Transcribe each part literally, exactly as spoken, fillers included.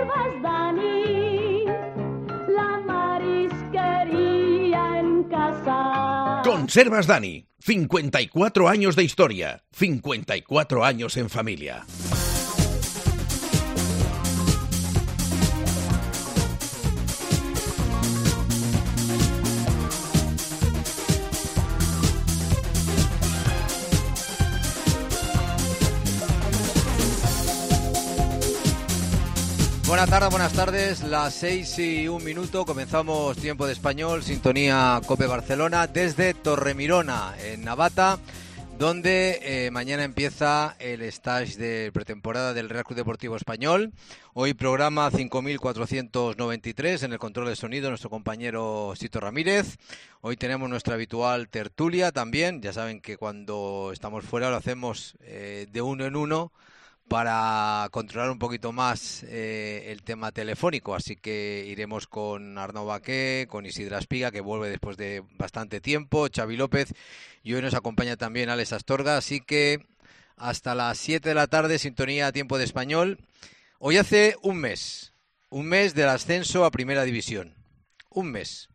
Conservas Dani, la marisquería en casa. Conservas Dani, cincuenta y cuatro años de historia, cincuenta y cuatro años en familia. Buenas tardes, buenas tardes, las seis y un minuto, comenzamos Tiempo de Español, sintonía COPE Barcelona, desde Torremirona, en Navata, donde eh, mañana empieza el stage de pretemporada del Real Club Deportivo Español. Hoy programa cinco mil cuatrocientos noventa y tres, en el control de sonido nuestro compañero Sito Ramírez. Hoy tenemos nuestra habitual tertulia también, ya saben que cuando estamos fuera lo hacemos eh, de uno en uno, para controlar un poquito más eh, el tema telefónico, así que iremos con Arnau Baqué, con Isidra Espiga, que vuelve después de bastante tiempo, Xavi López, y hoy nos acompaña también Alex Astorga, así que hasta las siete de la tarde, sintonía Tiempo de Español. Hoy hace un mes, un mes del ascenso a Primera División, un mes.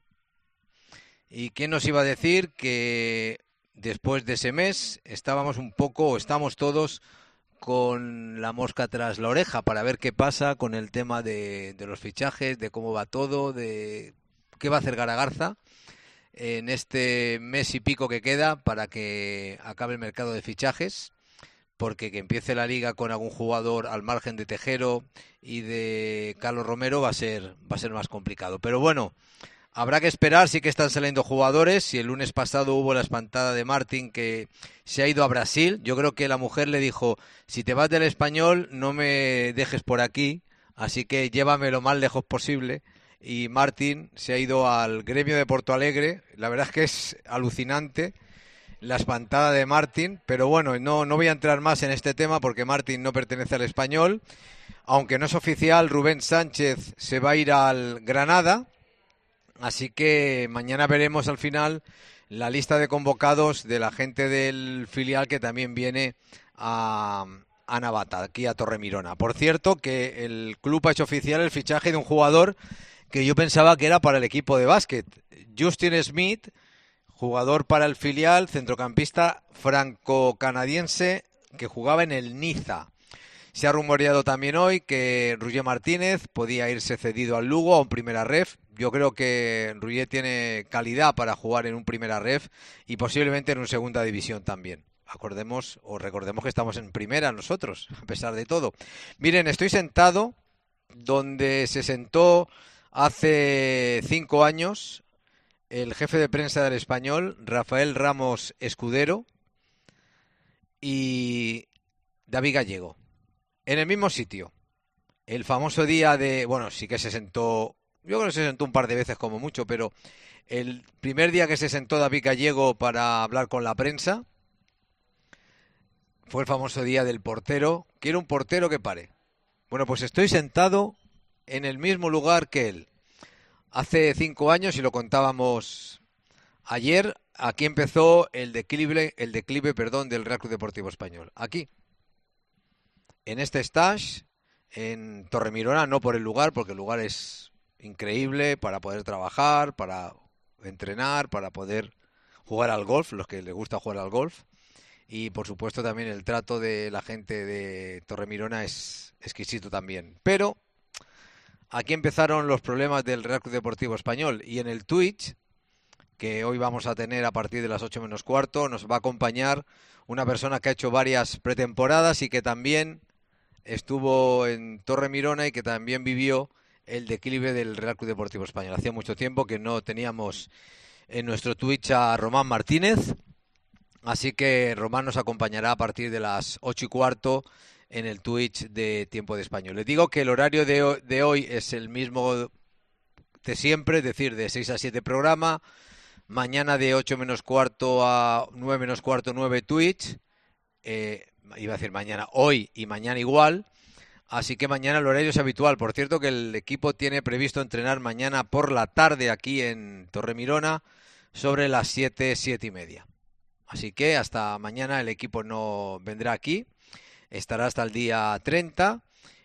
¿Y quién nos iba a decir que después de ese mes estábamos un poco, o estamos todos, con la mosca tras la oreja para ver qué pasa con el tema de, de los fichajes, de cómo va todo, de qué va a hacer Garagarza en este mes y pico que queda para que acabe el mercado de fichajes, porque que empiece la liga con algún jugador al margen de Tejero y de Carlos Romero va a ser, va a ser más complicado. Pero bueno, habrá que esperar, sí que están saliendo jugadores, y el lunes pasado hubo la espantada de Martín, que se ha ido a Brasil. Yo creo que la mujer le dijo, si te vas del Español no me dejes por aquí, así que llévame lo más lejos posible, y Martín se ha ido al Gremio de Porto Alegre. La verdad es que es alucinante la espantada de Martín, pero bueno, no, no voy a entrar más en este tema porque Martín no pertenece al Español, aunque no es oficial. Rubén Sánchez se va a ir al Granada. Así que mañana veremos al final la lista de convocados de la gente del filial que también viene a, a Navata, aquí a Torremirona. Por cierto, que el club ha hecho oficial el fichaje de un jugador que yo pensaba que era para el equipo de básquet. Justin Smith, jugador para el filial, centrocampista franco-canadiense que jugaba en el Niza. Se ha rumoreado también hoy que Roger Martínez podía irse cedido al Lugo a un primera ref. Yo creo que Roger tiene calidad para jugar en un primera ref y posiblemente en un segunda división también. Acordemos o recordemos que estamos en primera nosotros, a pesar de todo. Miren, estoy sentado donde se sentó hace cinco años el jefe de prensa del Español, Rafael Ramos Escudero, y David Gallego. En el mismo sitio. El famoso día de... Bueno, sí que se sentó... Yo creo que se sentó un par de veces como mucho, pero el primer día que se sentó David Gallego para hablar con la prensa fue el famoso día del portero. Quiero un portero que pare. Bueno, pues estoy sentado en el mismo lugar que él. Hace cinco años, y lo contábamos ayer, aquí empezó el declive, el declive, perdón, del Real Club Deportivo Español. Aquí. En este stage, en Torremirona, no por el lugar, porque el lugar es increíble para poder trabajar, para entrenar, para poder jugar al golf, los que les gusta jugar al golf, y por supuesto también el trato de la gente de Torremirona es exquisito también. Pero aquí empezaron los problemas del Real Club Deportivo Español, y en el Twitch, que hoy vamos a tener a partir de las ocho menos cuarto, nos va a acompañar una persona que ha hecho varias pretemporadas y que también estuvo en Torremirona y que también vivió el declive del Real Club Deportivo Español. Hacía mucho tiempo que no teníamos en nuestro Twitch a Román Martínez, así que Román nos acompañará a partir de las ocho y cuarto en el Twitch de Tiempo de Español. Les digo que el horario de hoy, de hoy es el mismo de siempre, es decir, de seis a siete programa, mañana de ocho menos cuarto a nueve menos cuarto, nueve Twitch, eh, iba a decir mañana, hoy y mañana igual, así que mañana el horario es habitual. Por cierto que el equipo tiene previsto entrenar mañana por la tarde aquí en Torremirona sobre las siete, siete y media. Así que hasta mañana el equipo no vendrá aquí, estará hasta el día treinta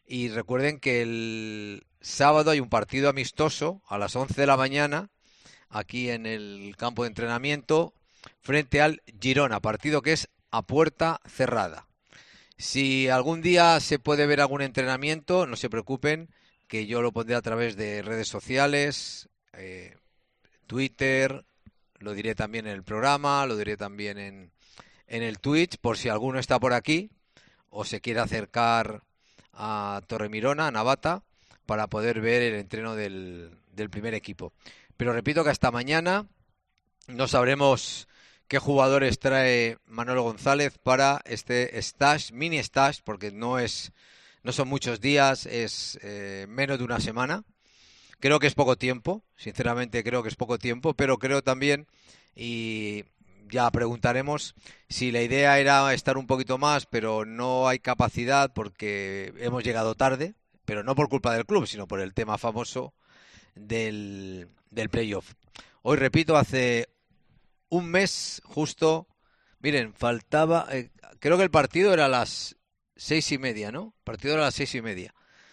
Y recuerden que el sábado hay un partido amistoso a las once de la mañana aquí en el campo de entrenamiento frente al Girona, partido que es a puerta cerrada. Si algún día se puede ver algún entrenamiento, no se preocupen, que yo lo pondré a través de redes sociales, eh, Twitter, lo diré también en el programa, lo diré también en, en el Twitch, por si alguno está por aquí o se quiere acercar a Torremirona, a Navata, para poder ver el entreno del, del primer equipo. Pero repito que hasta mañana no sabremos qué jugadores trae Manolo González para este stage, mini stage, porque no es no son muchos días, es eh, menos de una semana. Creo que es poco tiempo, sinceramente creo que es poco tiempo, pero creo también, y ya preguntaremos, si la idea era estar un poquito más, pero no hay capacidad porque hemos llegado tarde, pero no por culpa del club, sino por el tema famoso del, del playoff. Hoy, repito, hace un mes justo, miren, faltaba, eh, creo que el partido era a las seis y media, ¿no? El partido era a las seis y media.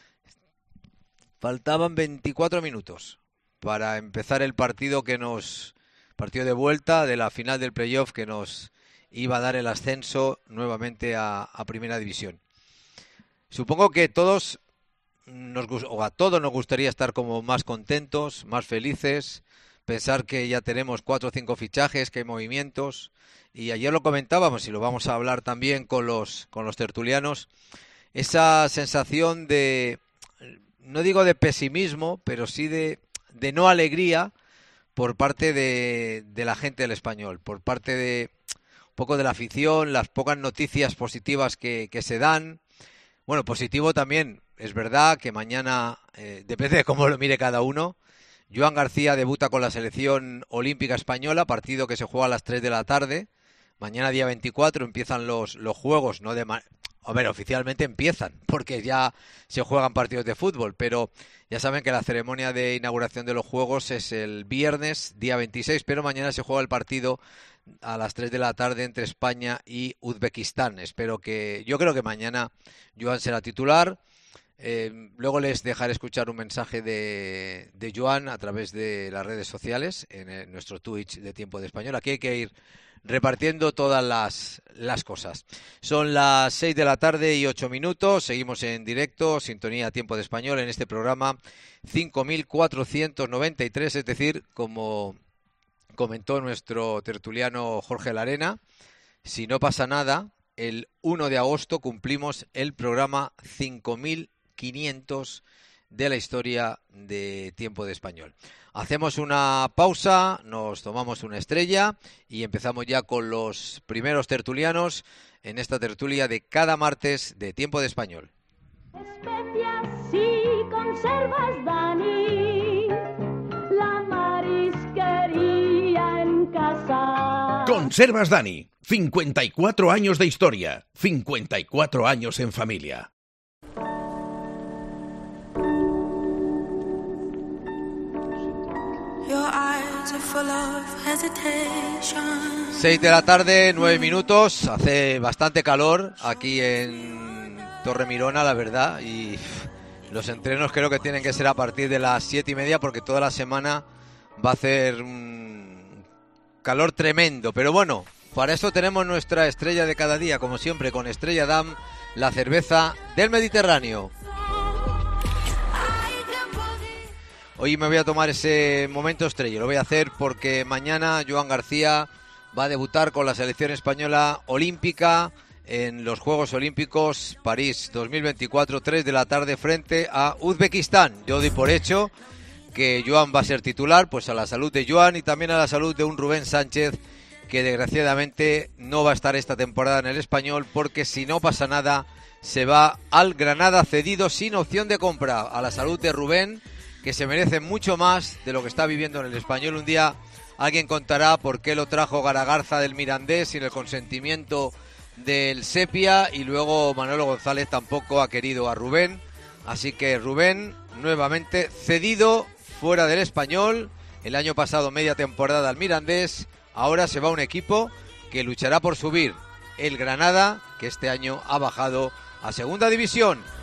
Faltaban veinticuatro minutos para empezar el partido que nos, partido de vuelta de la final del playoff que nos iba a dar el ascenso nuevamente a, a Primera División. Supongo que todos nos, o a todos nos gustaría estar como más contentos, más felices, pensar que ya tenemos cuatro o cinco fichajes, que hay movimientos, y ayer lo comentábamos y lo vamos a hablar también con los con los tertulianos, esa sensación de, no digo de pesimismo, pero sí de, de no alegría por parte de, de la gente del Español, por parte de un poco de la afición, las pocas noticias positivas que, que se dan. Bueno, positivo también, es verdad que mañana, eh, depende de cómo lo mire cada uno, Joan García debuta con la selección olímpica española, partido que se juega a las tres de la tarde. Mañana, día veinticuatro, empiezan los, los juegos, no de ma- a ver, oficialmente empiezan, porque ya se juegan partidos de fútbol, pero ya saben que la ceremonia de inauguración de los juegos es el viernes, día veintiséis, pero mañana se juega el partido a las tres de la tarde entre España y Uzbekistán. Espero que, yo creo que mañana Joan será titular. Eh, luego les dejaré escuchar un mensaje de, de Joan a través de las redes sociales en el, nuestro Twitch de Tiempo de Español. Aquí hay que ir repartiendo todas las, las cosas. Son las seis de la tarde y ocho minutos. Seguimos en directo, sintonía Tiempo de Español, en este programa cinco mil cuatrocientos noventa y tres, es decir, como comentó nuestro tertuliano Jorge Larena, si no pasa nada, el uno de agosto cumplimos el programa cinco mil quinientos de la historia de Tiempo de Español. Hacemos una pausa, nos tomamos una estrella y empezamos ya con los primeros tertulianos en esta tertulia de cada martes de Tiempo de Español. Especias y conservas, Dani, la marisquería en casa. Conservas Dani, cincuenta y cuatro años de historia, cincuenta y cuatro años en familia. seis de la tarde, nueve minutos, hace bastante calor aquí en Torremirona, la verdad, y los entrenos creo que tienen que ser a partir de las siete y media porque toda la semana va a hacer un calor tremendo, pero bueno, para eso tenemos nuestra estrella de cada día, como siempre, con Estrella Damm, la cerveza del Mediterráneo. Hoy me voy a tomar ese momento estrella, lo voy a hacer porque mañana Joan García va a debutar con la selección española olímpica en los Juegos Olímpicos París dos mil veinticuatro, tres de la tarde frente a Uzbekistán. Yo doy por hecho que Joan va a ser titular, pues a la salud de Joan y también a la salud de un Rubén Sánchez que desgraciadamente no va a estar esta temporada en el Español porque si no pasa nada se va al Granada cedido sin opción de compra. A la salud de Rubén, que se merece mucho más de lo que está viviendo en el Español. Un día alguien contará por qué lo trajo Garagarza del Mirandés sin el consentimiento del Sepia y luego Manolo González tampoco ha querido a Rubén. Así que Rubén nuevamente cedido fuera del Español. El año pasado media temporada al Mirandés. Ahora se va a un equipo que luchará por subir, el Granada, que este año ha bajado a Segunda División.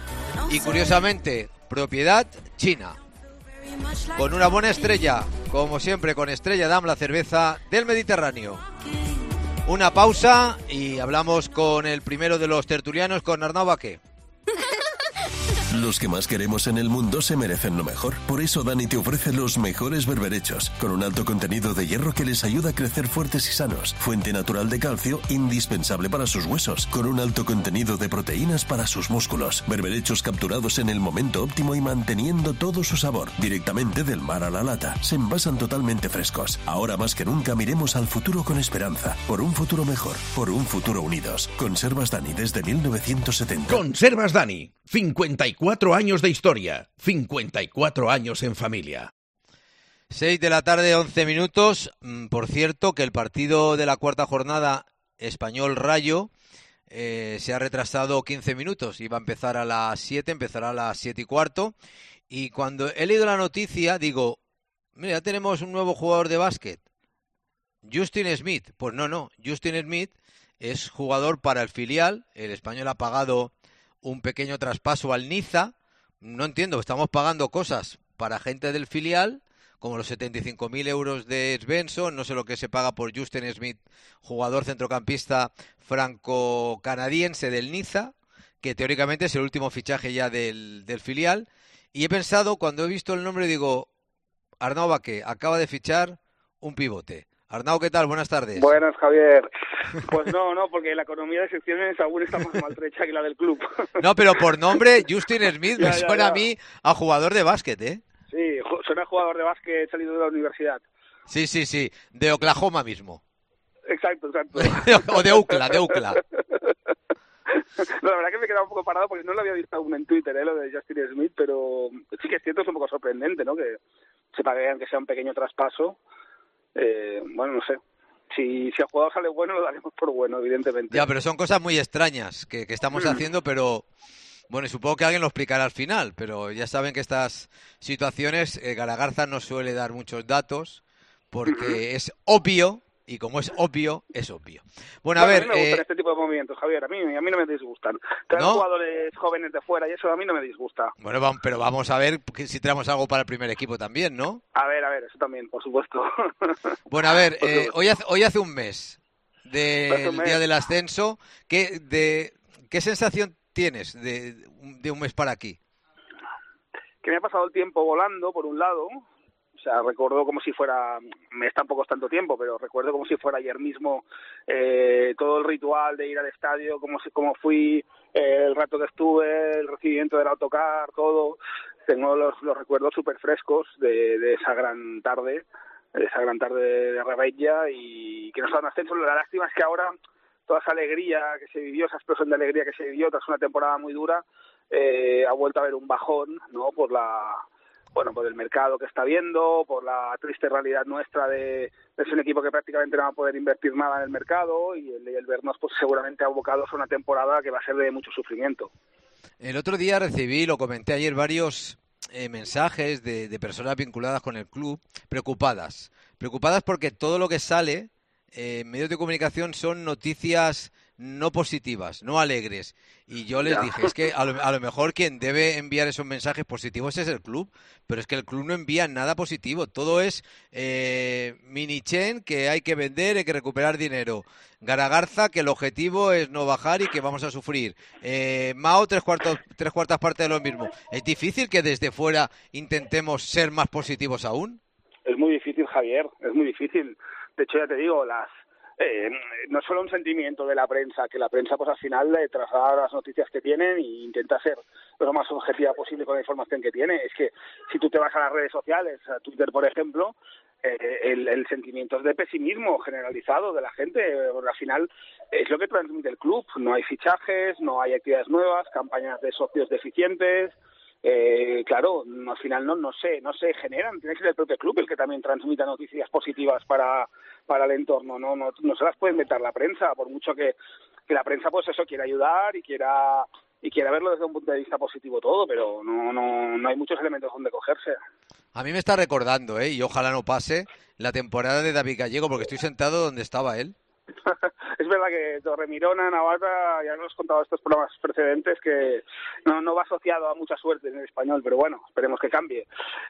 y curiosamente propiedad china. Con una buena estrella, como siempre con Estrella Damm, la cerveza del Mediterráneo. Una pausa y hablamos con el primero de los tertulianos, con Arnau Baqué. Los que más queremos en el mundo se merecen lo mejor. Por eso Dani te ofrece los mejores berberechos, con un alto contenido de hierro que les ayuda a crecer fuertes y sanos. Fuente natural de calcio, indispensable para sus huesos, con un alto contenido de proteínas para sus músculos. Berberechos capturados en el momento óptimo y manteniendo todo su sabor, directamente del mar a la lata. Se envasan totalmente frescos. Ahora más que nunca miremos al futuro con esperanza. Por un futuro mejor, por un futuro unidos. Conservas Dani desde mil novecientos setenta. Conservas Dani. cincuenta y cuatro años de historia, cincuenta y cuatro años en familia. seis de la tarde, once minutos. Por cierto, que el partido de la cuarta jornada Español-Rayo eh, se ha retrasado quince minutos. Iba a empezar a las siete, empezará a las siete y cuarto. Y cuando he leído la noticia, digo, mira, ya tenemos un nuevo jugador de básquet. Justin Smith. Pues no, no. Justin Smith es jugador para el filial. El Español ha pagado un pequeño traspaso al Niza. No entiendo, estamos pagando cosas para gente del filial, como los setenta y cinco mil euros de Svensson, no sé lo que se paga por Justin Smith, jugador centrocampista franco-canadiense del Niza, que teóricamente es el último fichaje ya del, del filial. Y he pensado, cuando he visto el nombre, digo, Arnau Baqué acaba de fichar un pivote. Arnau, ¿qué tal? Buenas tardes. Buenas, Javier. Pues no, no, porque la economía de secciones aún está más maltrecha que la del club. No, pero por nombre, Justin Smith me ya, ya, suena ya. a mí a jugador de básquet, ¿eh? Sí, suena jugador de básquet salido de la universidad. Sí, sí, sí, de Oklahoma mismo. Exacto, exacto. O de Ucla, de Ucla. No, la verdad que me he quedado un poco parado porque no lo había visto aún en Twitter, ¿eh? Lo de Justin Smith, pero sí que es cierto, es un poco sorprendente, ¿no? Que se pague que sea un pequeño traspaso. Eh, bueno, no sé. Si, si el jugador sale bueno, lo daremos por bueno, evidentemente. Ya, pero son cosas muy extrañas que, que estamos haciendo, pero bueno, supongo que alguien lo explicará al final, pero ya saben que estas situaciones, eh, Garagarza no suele dar muchos datos porque es obvio, y como es obvio, es obvio. Bueno, a Bueno, ver... a mí me gustan eh, este tipo de movimientos, Javier, a mí, a mí no me disgustan. Traer ¿no? jugadores jóvenes de fuera y eso a mí no me disgusta. Bueno, vamos, pero vamos a ver si tenemos algo para el primer equipo también, ¿no? A ver, a ver, eso también, por supuesto. Bueno, a ver, Por eh, supuesto. hoy, hace, hoy hace un mes del Hace un mes. día del ascenso. ¿Qué, de, ¿qué sensación tienes de, de un mes para aquí? Que me ha pasado el tiempo volando, por un lado. O sea, recuerdo como si fuera, me tampoco es tanto tiempo, pero recuerdo como si fuera ayer mismo eh, todo el ritual de ir al estadio, cómo, cómo fui, eh, el rato que estuve, el recibimiento del autocar, todo. Tengo los, los recuerdos súper frescos de, de esa gran tarde, de esa gran tarde de Rebella y que nos ha dado un ascenso. La lástima es que ahora toda esa alegría que se vivió, esa explosión de alegría que se vivió tras una temporada muy dura, eh, ha vuelto a haber un bajón, ¿no? Por la... bueno, por el mercado que está viendo, por la triste realidad nuestra de, de ser un equipo que prácticamente no va a poder invertir nada en el mercado y el, el vernos pues seguramente abocados a una temporada que va a ser de mucho sufrimiento. El otro día recibí, lo comenté ayer, varios eh, mensajes de, de personas vinculadas con el club preocupadas. Preocupadas porque todo lo que sale eh, en medios de comunicación son noticias no positivas, no alegres. Y yo les Ya. dije, es que a lo, a lo mejor quien debe enviar esos mensajes positivos es el club, pero es que el club no envía nada positivo. Todo es eh, Minichen, que hay que vender, hay que recuperar dinero. Garagarza, que el objetivo es no bajar y que vamos a sufrir. Eh, Mao, tres, cuartos, tres cuartas partes de lo mismo. ¿Es difícil que desde fuera intentemos ser más positivos aún? Es muy difícil, Javier, es muy difícil. De hecho, ya te digo, las Eh, no es solo un sentimiento de la prensa, que la prensa pues al final le traslada las noticias que tienen e intenta ser lo más objetiva posible con la información que tiene. Es que si tú te vas a las redes sociales, a Twitter por ejemplo, eh, el, el sentimiento es de pesimismo generalizado de la gente, porque al final es lo que transmite el club. No hay fichajes, no hay actividades nuevas, campañas de socios deficientes. Eh, claro, al final no no sé, no se generan, tiene que ser el propio club el que también transmita noticias positivas para, para el entorno, no, no, no se las puede inventar la prensa, por mucho que, que la prensa pues eso quiera ayudar y quiera y quiera verlo desde un punto de vista positivo todo, pero no, no, no hay muchos elementos donde cogerse. A mí me está recordando, ¿eh? Y ojalá no pase, la temporada de David Gallego, porque estoy sentado donde estaba él. Es verdad que Torremirona, Navata, ya nos he contado estos programas precedentes, que no, no va asociado a mucha suerte en el español, pero bueno, esperemos que cambie.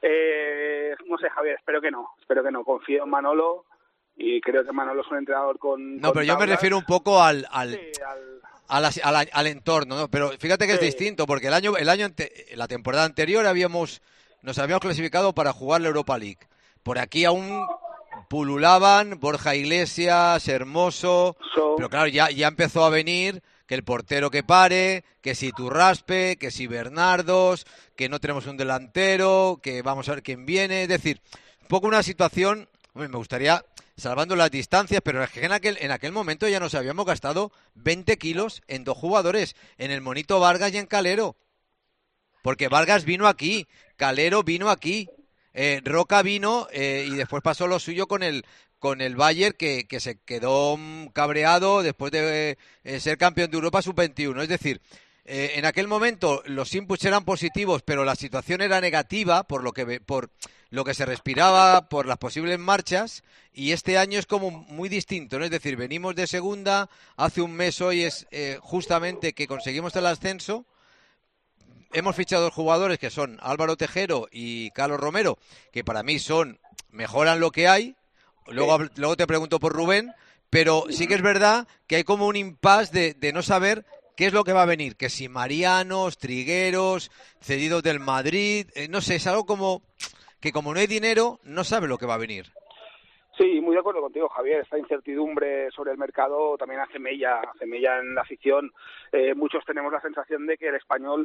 Eh, no sé, Javier, espero que no, espero que no, confío en Manolo y creo que Manolo es un entrenador con... No, con pero yo tablas. me refiero un poco al... al... Sí, al... A la, a la, al entorno, ¿no? Pero fíjate que es sí. distinto, porque el año, el año ante, la temporada anterior habíamos, nos habíamos clasificado para jugar la Europa League. Por aquí aún pululaban Borja Iglesias, Hermoso, So... pero claro, ya, ya empezó a venir que el portero que pare, que si Turraspe, que si Bernardos, que no tenemos un delantero, que vamos a ver quién viene, es decir, un poco una situación, hombre, me gustaría... salvando las distancias, pero es que en aquel, en aquel momento ya nos habíamos gastado veinte kilos en dos jugadores, en el Monito Vargas y en Calero. Porque Vargas vino aquí, Calero vino aquí, eh, Roca vino eh, y después pasó lo suyo con el con el Bayern, que, que se quedó cabreado después de eh, ser campeón de Europa sub veintiuno. Es decir, eh, en aquel momento los inputs eran positivos, pero la situación era negativa por lo que por lo que se respiraba, por las posibles marchas, y este año es como muy distinto, ¿no? Es decir, venimos de segunda, hace un mes hoy es eh, justamente que conseguimos el ascenso, hemos fichado dos jugadores que son Álvaro Tejero y Carlos Romero, que para mí son, mejoran lo que hay, luego, sí. luego te pregunto por Rubén, pero sí que es verdad que hay como un impasse de, de no saber qué es lo que va a venir, que si Marianos, Trigueros, cedidos del Madrid, eh, no sé, es algo como... que como no hay dinero, no sabe lo que va a venir. Sí, muy de acuerdo contigo, Javier. Esta incertidumbre sobre el mercado también hace mella, hace mella en la afición. Eh, muchos tenemos la sensación de que el Español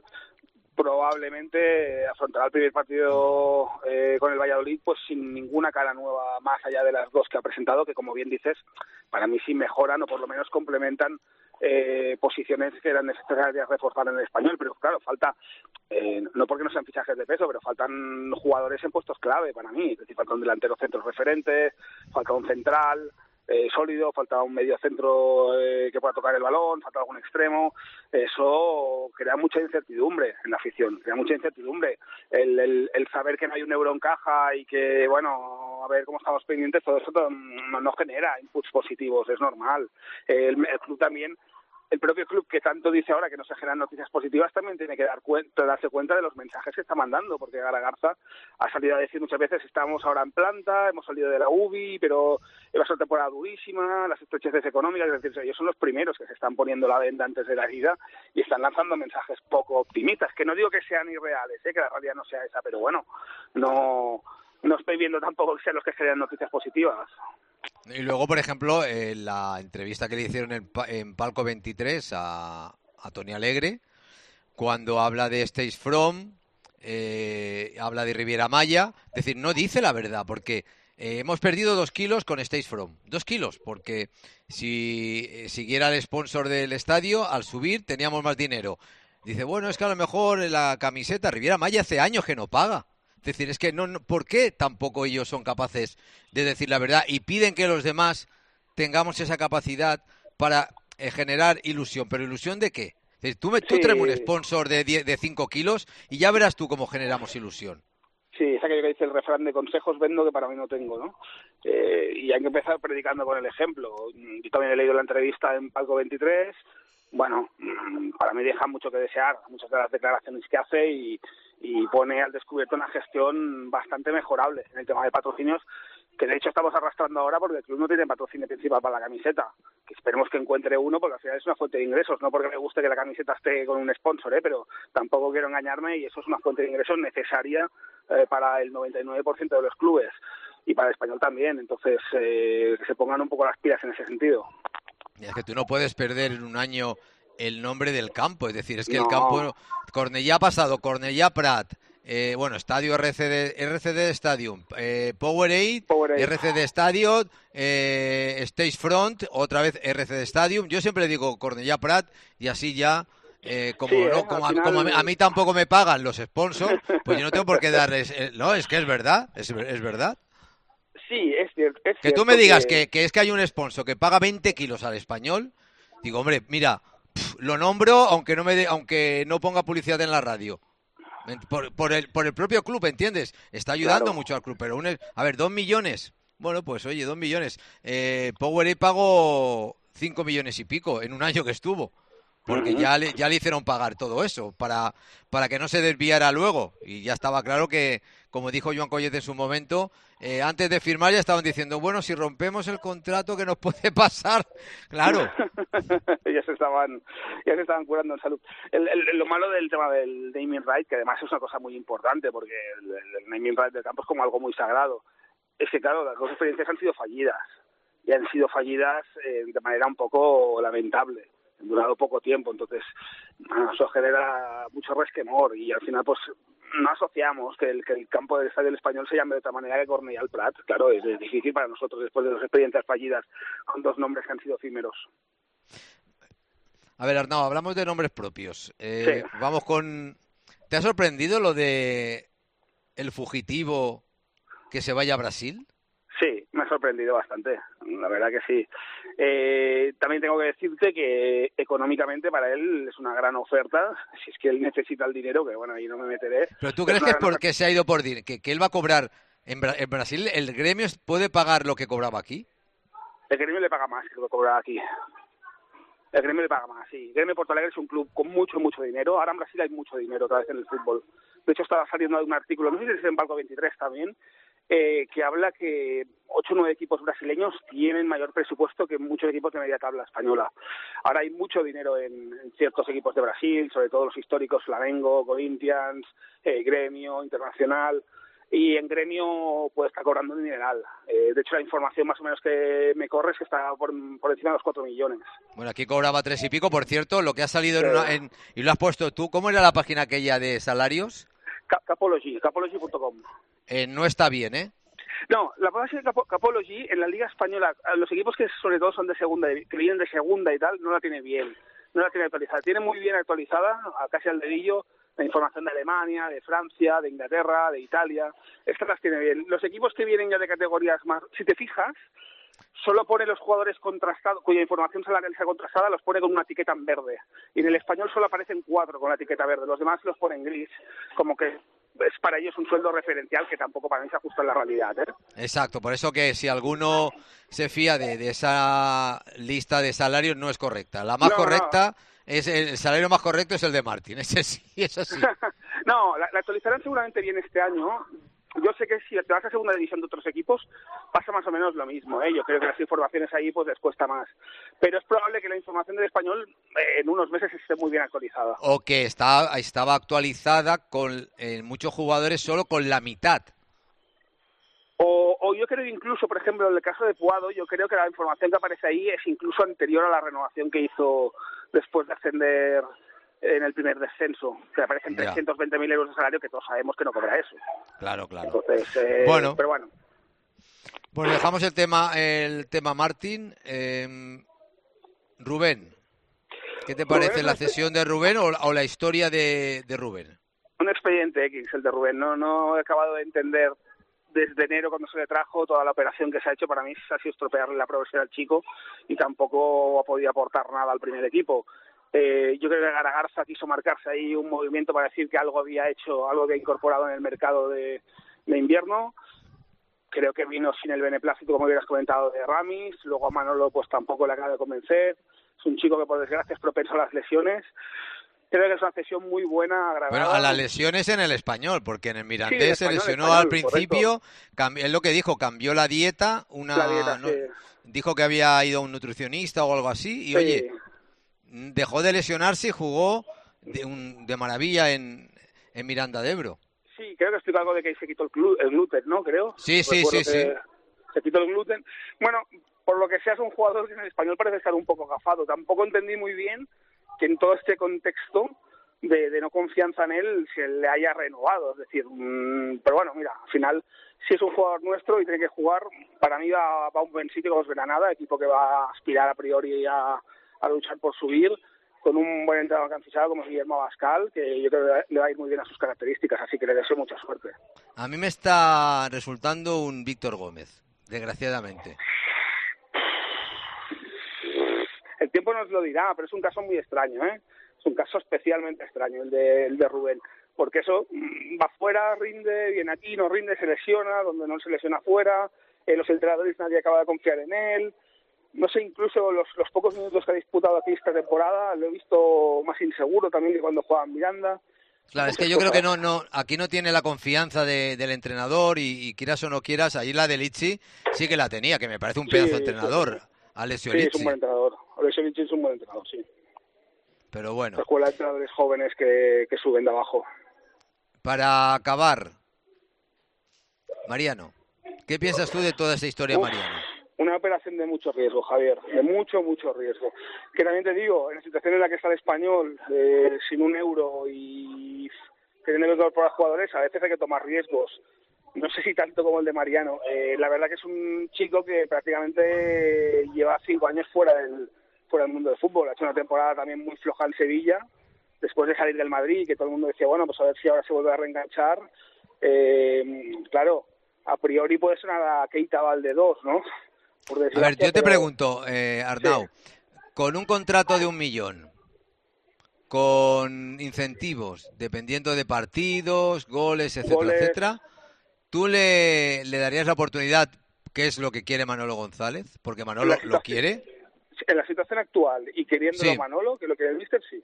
probablemente afrontará el primer partido eh, con el Valladolid pues sin ninguna cara nueva más allá de las dos que ha presentado, que como bien dices, para mí sí mejoran o por lo menos complementan eh, posiciones que eran necesarias reforzar en el Español, pero claro, falta, eh, no porque no sean fichajes de peso, pero faltan jugadores en puestos clave para mí, es decir, falta un delantero centro referente, falta un central eh, sólido, falta un medio centro eh, que pueda tocar el balón, falta algún extremo. Eso crea mucha incertidumbre en la afición, crea mucha incertidumbre. El, el, el saber que no hay un euro en caja y que, bueno, a ver cómo estamos pendientes, todo eso no, no genera inputs positivos, es normal. El, el club también, el propio club que tanto dice ahora que no se generan noticias positivas, también tiene que dar cuenta, darse cuenta de los mensajes que está mandando, porque Garagarza ha salido a decir muchas veces estamos ahora en planta, hemos salido de la U B I, pero va a ser temporada durísima, las estrecheces económicas, es decir, ellos son los primeros que se están poniendo la venda antes de la herida y están lanzando mensajes poco optimistas, que no digo que sean irreales, ¿eh? Que la realidad no sea esa, pero bueno, no, no estoy viendo tampoco que sean los que generan noticias positivas. Y luego, por ejemplo, eh, la entrevista que le hicieron en, en Palco veintitrés a, a Tony Alegre, cuando habla de Stage From, eh, habla de Riviera Maya, es decir, no dice la verdad, porque eh, hemos perdido dos kilos con Stage From, dos kilos, porque si eh, siguiera el sponsor del estadio, al subir teníamos más dinero. Dice, bueno, es que a lo mejor la camiseta Riviera Maya hace años que no paga. Es decir, es que no, no, ¿por qué tampoco ellos son capaces de decir la verdad y piden que los demás tengamos esa capacidad para eh, generar ilusión? ¿Pero ilusión de qué? Es decir, tú, me, tú sí. Traes un sponsor de diez, de cinco kilos y ya verás tú cómo generamos ilusión. Sí, es aquello que dice el refrán de consejos vendo que para mí no tengo, ¿no? Eh, y hay que empezar predicando con el ejemplo. Yo también he leído la entrevista en Palco veintitrés. Bueno, para mí deja mucho que desear muchas de las declaraciones que hace y, y pone al descubierto una gestión bastante mejorable en el tema de patrocinios, que de hecho estamos arrastrando ahora porque el club no tiene patrocinio principal para la camiseta, que esperemos que encuentre uno porque al final es una fuente de ingresos, no porque me guste que la camiseta esté con un sponsor, ¿eh? Pero tampoco quiero engañarme y eso es una fuente de ingresos necesaria eh, para el noventa y nueve por ciento de los clubes y para el Español también, entonces eh, que se pongan un poco las pilas en ese sentido. Es que tú no puedes perder en un año el nombre del campo, es decir, es que no. el campo, Cornellá ha pasado, Cornellá Prat, eh, bueno, Estadio R C D, R C D Stadium, eh, Powerade, Powerade, R C D Stadium, eh, Stage Front, otra vez R C D Stadium, yo siempre digo Cornellá Prat y así ya, eh, como, sí, no, eh, como, a, final... como a, mí, a mí tampoco me pagan los sponsors, pues yo no tengo por qué darles, eh, no, es que es verdad, es, es verdad. Sí, es cierto. Es que tú me digas que... Que, que es que hay un sponsor que paga veinte kilos al Español, digo, hombre, mira, pff, lo nombro aunque no me de, aunque no ponga publicidad en la radio. Por, por, el, por el propio club, ¿entiendes? Está ayudando claro. mucho al club, pero un, a ver, dos millones, Bueno, pues oye, dos millones. Eh, Powerade pagó cinco millones y pico en un año que estuvo. Porque uh-huh. ya le, ya le hicieron pagar todo eso para, para que no se desviara luego. Y ya estaba claro que, como dijo Joan Collet en su momento, eh, antes de firmar ya estaban diciendo, bueno, si rompemos el contrato, ¿qué nos puede pasar? Claro. ya se estaban ya se estaban curando en salud. El, el, lo malo del tema del naming right, que además es una cosa muy importante, porque el, el naming right del campo es como algo muy sagrado, es que, claro, las dos experiencias han sido fallidas. Y han sido fallidas eh, de manera un poco lamentable. Han durado poco tiempo, entonces bueno, eso genera mucho resquemor y al final pues no asociamos que el, que el campo del Estadio del Español se llame de otra manera que Cornellà al Prat. Claro, es, es difícil para nosotros después de dos experiencias fallidas con dos nombres que han sido efímeros. A ver, Arnau, hablamos de nombres propios. Eh, sí. Vamos con... ¿Te ha sorprendido lo de el fugitivo que se vaya a Brasil? Sí, me ha sorprendido bastante, la verdad que sí. Eh, también tengo que decirte que económicamente para él es una gran oferta, si es que él necesita el dinero, que bueno, ahí no me meteré. ¿Pero tú crees que es porque se ha ido por dinero, que, que él va a cobrar en, Bra- en Brasil, el gremio puede pagar lo que cobraba aquí? El gremio le paga más que lo que cobraba aquí. El gremio le paga más, sí. El gremio de Porto Alegre es un club con mucho, mucho dinero. Ahora en Brasil hay mucho dinero otra vez en el fútbol. De hecho, estaba saliendo un artículo, no sé si es en Balco veintitrés también, Eh, que habla que ocho o nueve equipos brasileños tienen mayor presupuesto que muchos equipos de media tabla española. Ahora hay mucho dinero en, en ciertos equipos de Brasil, sobre todo los históricos Flamengo, Corinthians, eh, Gremio, Internacional, y en Gremio puede estar cobrando un dineral. Eh, de hecho, la información más o menos que me corre es que está por, por encima de los cuatro millones. Bueno, aquí cobraba tres y pico, por cierto, lo que ha salido en una, en, y lo has puesto tú. ¿Cómo era la página aquella de salarios? Capology, capology punto com. Eh, no está bien, ¿eh? No, la base de Cap- Capology en la Liga Española, los equipos que sobre todo son de segunda, que vienen de segunda y tal, no la tiene bien, no la tiene actualizada. Tiene muy bien actualizada, casi al dedillo, la información de Alemania, de Francia, de Inglaterra, de Italia. Estas las tiene bien. Los equipos que vienen ya de categorías más, si te fijas, solo pone los jugadores contrastados, cuya información salarial sea contrastada, los pone con una etiqueta en verde. Y en el español solo aparecen cuatro con la etiqueta verde, los demás los pone en gris, como que es para ellos un sueldo referencial que tampoco para mí se ajusta en la realidad, ¿eh? Exacto, por eso que si alguno se fía de, de esa lista de salarios no es correcta. La más no, correcta, no. es el salario más correcto es el de Martín, ese sí, eso sí. no, la, la actualizarán seguramente bien este año. Yo sé que si te vas a segunda división de otros equipos, pasa más o menos lo mismo, ¿eh? Yo creo que las informaciones ahí pues les cuesta más. Pero es probable que la información del español eh, en unos meses esté muy bien actualizada. O que está, estaba actualizada con eh, muchos jugadores solo con la mitad. O, o yo creo incluso, por ejemplo, en el caso de Puado, yo creo que la información que aparece ahí es incluso anterior a la renovación que hizo después de ascender en el primer descenso, que aparecen trescientos veinte mil euros de salario, que todos sabemos que no cobra eso. Claro, claro. Entonces, eh, bueno, pero bueno. Bueno, dejamos el tema el tema Martín. Eh, Rubén, ¿qué te parece Rubén, la cesión de Rubén o, o la historia de, de Rubén? Un expediente X, el de Rubén. No, no he acabado de entender desde enero cuando se le trajo toda la operación que se ha hecho. Para mí ha sido estropearle la progresión al chico y tampoco ha podido aportar nada al primer equipo. Eh, yo creo que Garagarza quiso marcarse ahí un movimiento para decir que algo había hecho, algo había incorporado en el mercado de, de invierno. Creo que vino sin el beneplácito, como hubieras comentado, de Ramis. Luego a Manolo pues tampoco le acaba de convencer. Es un chico que por desgracia es propenso a las lesiones. Creo que es una cesión muy buena, agradable. Bueno, a las lesiones en el Español, porque en el Mirandés sí, se lesionó español, al principio, cambió, es lo que dijo, cambió la dieta, una la dieta, no, sí. dijo que había ido a un nutricionista o algo así, y sí. Oye, dejó de lesionarse y jugó de, un, de maravilla en, en Miranda de Ebro. Sí, creo que explica algo de que se quitó el, glu, el gluten, ¿no? Creo. Sí, sí, sí, sí. Se quitó el gluten. Bueno, por lo que sea, es un jugador que en el español parece estar un poco gafado. Tampoco entendí muy bien que en todo este contexto de, de no confianza en él se le haya renovado. Es decir, mmm, pero bueno, mira, al final, si es un jugador nuestro y tiene que jugar, para mí va, va a un buen sitio como es Granada, equipo que va a aspirar a priori a, a luchar por subir, con un buen entrenador que han fichado como es Guillermo Abascal, que yo creo que le va a ir muy bien a sus características, así que le deseo mucha suerte. A mí me está resultando un Víctor Gómez, desgraciadamente. El tiempo nos lo dirá, pero es un caso muy extraño, ¿eh? Es un caso especialmente extraño el de, el de Rubén, porque eso va fuera, rinde, viene aquí, no rinde, se lesiona, donde no se lesiona fuera, eh, los entrenadores nadie acaba de confiar en él. No sé, incluso los, los pocos minutos que ha disputado aquí esta temporada lo he visto más inseguro también que cuando jugaba en Miranda. Claro, es que yo creo que no, no, aquí no tiene la confianza de, del entrenador y, y quieras o no quieras, ahí la de Litsi sí que la tenía, que me parece un pedazo de entrenador, sí, Alessio sí, Litsi. es un buen entrenador. Alessio Litsi es un buen entrenador, sí. Pero bueno. La escuela de entrenadores jóvenes que, que suben de abajo. Para acabar, Mariano, ¿qué piensas tú de toda esa historia, Uf, Mariano? Una operación de mucho riesgo, Javier, de mucho, mucho riesgo. Que también te digo, en la situación en la que está el Español, eh, sin un euro y teniendo que incorporar jugadores, a veces hay que tomar riesgos. No sé si tanto como el de Mariano. Eh, la verdad que es un chico que prácticamente lleva cinco años fuera del, fuera del mundo del fútbol. Ha hecho una temporada también muy floja en Sevilla, después de salir del Madrid, que todo el mundo decía, bueno, pues a ver si ahora se vuelve a reenganchar. Eh, claro, a priori puede sonar a Keita Valde dos, ¿no? Por a ver, yo te pero... pregunto, eh, Arnau, sí. Con un contrato de un millón, con incentivos, dependiendo de partidos, goles, etcétera, goles. etcétera, ¿tú le, le darías la oportunidad, qué es lo que quiere Manolo González? Porque Manolo lo quiere. En la situación actual y queriéndolo sí. Manolo, que lo quiere el míster, sí.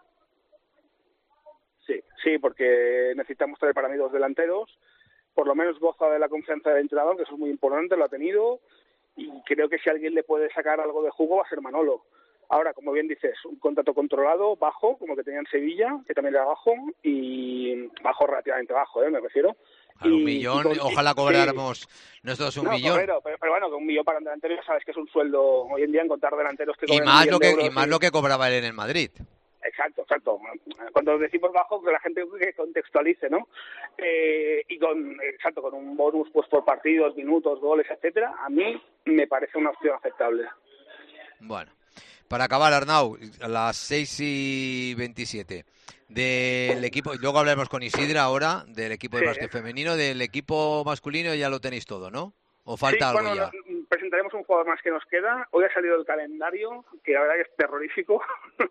Sí, sí, porque necesitamos traer para mí dos delanteros. Por lo menos goza de la confianza del entrenador, que eso es muy importante, lo ha tenido. Y creo que si alguien le puede sacar algo de jugo va a ser Manolo. Ahora, como bien dices, un contrato controlado, bajo, como que tenía en Sevilla, que también era bajo, y bajo relativamente bajo, ¿eh? Me refiero. A un millón, con, ojalá cobráramos sí. nosotros un no, millón. Pero, pero, pero bueno, que un millón para un delantero ya sabes que es un sueldo hoy en día encontrar delanteros que y más lo que y más y... lo que cobraba él en el Madrid. Exacto, exacto. Cuando decimos bajo, que la gente que contextualice, ¿no? Eh, y con, exacto, con un bonus pues por partidos, minutos, goles, etcétera, a mí me parece una opción aceptable. Bueno, para acabar, Arnau, a las seis y veintisiete del equipo, y luego hablaremos con Isidra ahora, del equipo de sí. básquet femenino, del equipo masculino ya lo tenéis todo, ¿no? ¿O falta sí, algo bueno, ya? Presentaremos un jugador más que nos queda. Hoy ha salido el calendario, que la verdad que es terrorífico.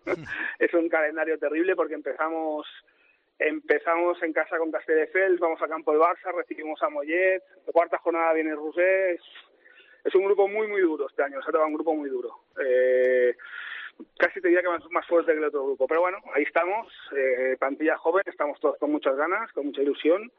Es un calendario terrible porque empezamos empezamos en casa con Castelldefels, vamos a campo del Barça, recibimos a Mollet, la cuarta jornada viene Roser. Es, es un grupo muy, muy duro este año, se ha tocado un grupo muy duro. Eh, casi te diría que más, más fuerte que el otro grupo. Pero bueno, ahí estamos, eh, plantilla joven, estamos todos con muchas ganas, con mucha ilusión.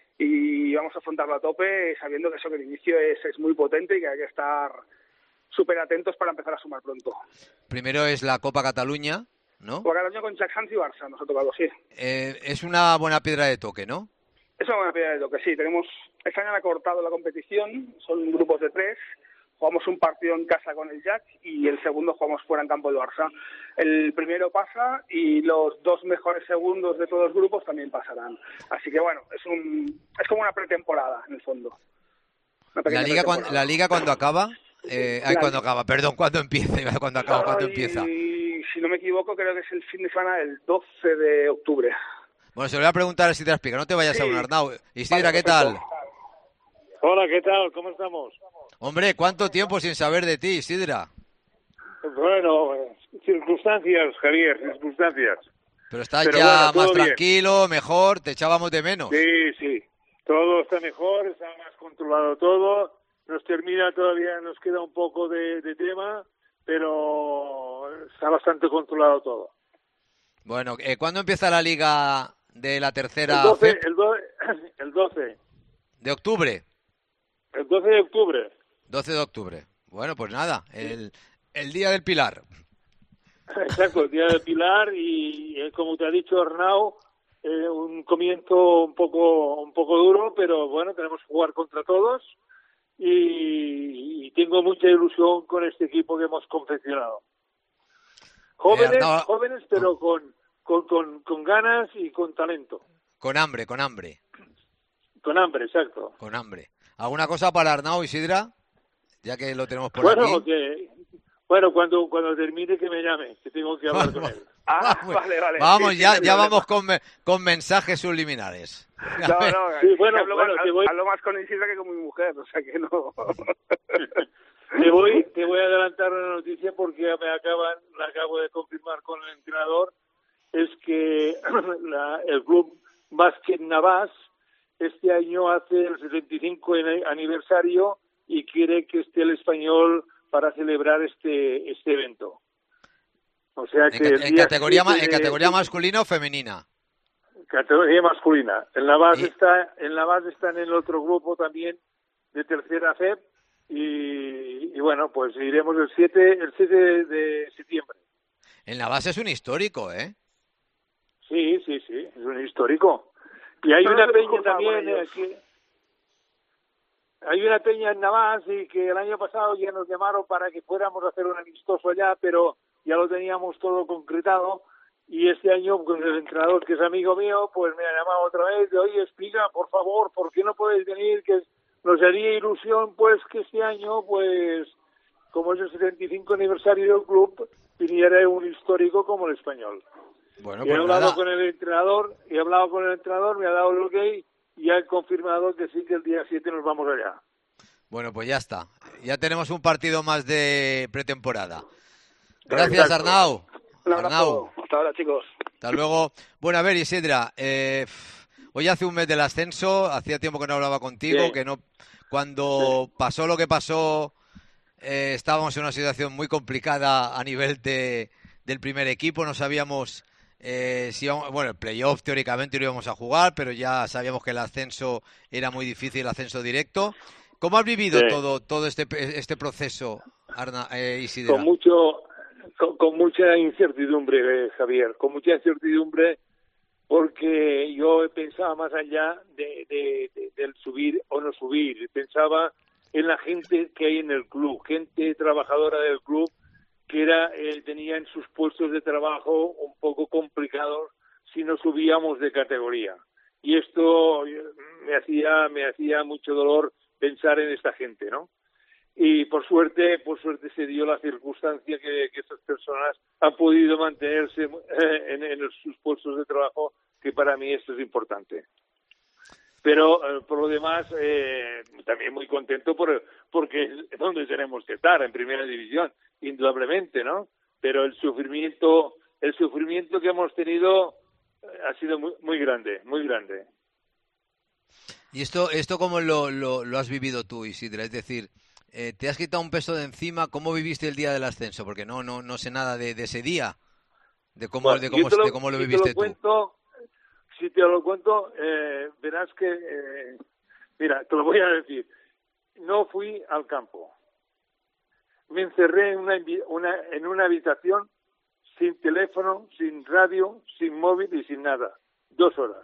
Y vamos a afrontarlo a tope sabiendo que eso que el inicio es, es muy potente y que hay que estar súper atentos para empezar a sumar pronto. Primero es la Copa Cataluña, ¿no? Copa Cataluña con Jack Sanz y Barça, nos ha tocado, sí. Eh, es una buena piedra de toque, ¿no? Es una buena piedra de toque, sí. Tenemos, este año han acortado la competición, son grupos de tres. Jugamos un partido en casa con el Jack y el segundo jugamos fuera en campo del Barça. El primero pasa y los dos mejores segundos de todos los grupos también pasarán. Así que bueno, es un es como una pretemporada en el fondo. La liga cuando la liga cuando acaba, eh, ay, cuando acaba, perdón, cuando empieza, cuando acaba, cuando empieza. Y si no me equivoco, creo que es el fin de semana del doce de octubre. Bueno, se lo voy a preguntar a Isidra Espiga, no te vayas sí. a un Arnau. Isidra, vale, ¿qué tal? Hola, ¿qué tal? ¿Cómo estamos? Hombre, ¿cuánto tiempo sin saber de ti, Isidra? Bueno, circunstancias, Javier, circunstancias. Pero estás Pero ya bueno, más bien. tranquilo, mejor, te echábamos de menos. Sí, sí, todo está mejor, está más controlado todo. Nos termina todavía, nos queda un poco de, de tema, pero está bastante controlado todo. Bueno, eh, ¿cuándo empieza la liga de la tercera? El doce, el doce, el doce. ¿De octubre? El doce de octubre. doce de octubre. Bueno, pues nada, el, el Día del Pilar. Exacto, el Día del Pilar y, eh, como te ha dicho Arnau, eh, un comienzo un poco un poco duro, pero bueno, tenemos que jugar contra todos y, y tengo mucha ilusión con este equipo que hemos confeccionado. Jóvenes, eh, Arnau... jóvenes, pero con, con, con, con ganas y con talento. Con hambre, con hambre. Con hambre, exacto. Con hambre. ¿Alguna cosa para Arnau, Isidra? Ya que lo tenemos por bueno, aquí. Que, bueno, cuando cuando termine que me llame, que tengo que hablar con él. Ah, vale, vale. Vamos, sí, ya, sí, ya vale. vamos con, con mensajes subliminares. No, no, sí, bueno, hablo, bueno, más, te voy... hablo más con Isidra que con mi mujer, o sea que no... te voy te voy a adelantar una noticia porque me acaban, la acabo de confirmar con el entrenador, es que la, el club Básquet Navas este año hace el setenta y cinco aniversario y quiere que esté el Español para celebrar este este evento. O sea que en, el en día categoría siete en de, categoría masculina o femenina. Categoría masculina. En la base Y- está, en la base está en el otro grupo también de tercera F E P y, y bueno, pues iremos el siete el siete de septiembre. En la base es un histórico, ¿eh? Sí, sí, sí, es un histórico. Y hay Pero una no te peña disculpa por también ellos. eh, que hay una peña en Navas y que el año pasado ya nos llamaron para que fuéramos a hacer un amistoso allá, pero ya lo teníamos todo concretado. Y este año, con el entrenador, que es amigo mío, pues me ha llamado otra vez, de oye, explica, por favor, ¿por qué no podéis venir? Que nos haría ilusión, pues, que este año, pues, como es el setenta y cinco aniversario del club, viniera un histórico como el Español. Bueno, Y he pues hablado nada. con el entrenador, he hablado con el entrenador, me ha dado el ok y ha confirmado que sí, que el día siete nos vamos allá. Bueno, pues ya está. Ya tenemos un partido más de pretemporada. Gracias, Exacto. Arnau. Un Arnau, abrazo. Hasta ahora, chicos. hasta luego. Bueno, a ver, Isidra, eh, hoy hace un mes del ascenso, hacía tiempo que no hablaba contigo, Sí. que no, cuando pasó lo que pasó, eh, estábamos en una situación muy complicada a nivel de, del primer equipo, no sabíamos eh, si íbamos, bueno, el playoff teóricamente lo íbamos a jugar, pero ya sabíamos que el ascenso era muy difícil, el ascenso directo. ¿Cómo has vivido Sí. todo todo este este proceso, Arna, eh, Isidra? Con mucho, con, con mucha incertidumbre, eh, Javier, con mucha incertidumbre, porque yo pensaba más allá de, de- de- del subir o no subir, pensaba en la gente que hay en el club, gente trabajadora del club que era eh, tenía en sus puestos de trabajo un poco complicados si no subíamos de categoría. Y esto eh, me hacía me hacía mucho dolor pensar en esta gente, ¿no? Y por suerte, por suerte se dio la circunstancia que, que estas personas han podido mantenerse eh, en, en sus puestos de trabajo, que para mí esto es importante. Pero eh, por lo demás, eh, también muy contento por porque es donde tenemos que estar, en primera división, indudablemente, ¿no? Pero el sufrimiento, el sufrimiento que hemos tenido eh, ha sido muy, muy grande, muy grande. ¿Y esto, esto cómo lo, lo, lo has vivido tú, Isidra? Es decir, eh, ¿te has quitado un peso de encima? ¿Cómo viviste el día del ascenso? Porque no no no sé nada de, de ese día, de cómo, Bueno, de yo cómo, te lo- de cómo lo si te viviste lo tú. cuento, si te lo cuento, eh, verás que, eh, mira, te lo voy a decir. No fui al campo. Me encerré en una, invi- una, en una habitación sin teléfono, sin radio, sin móvil y sin nada. Dos horas.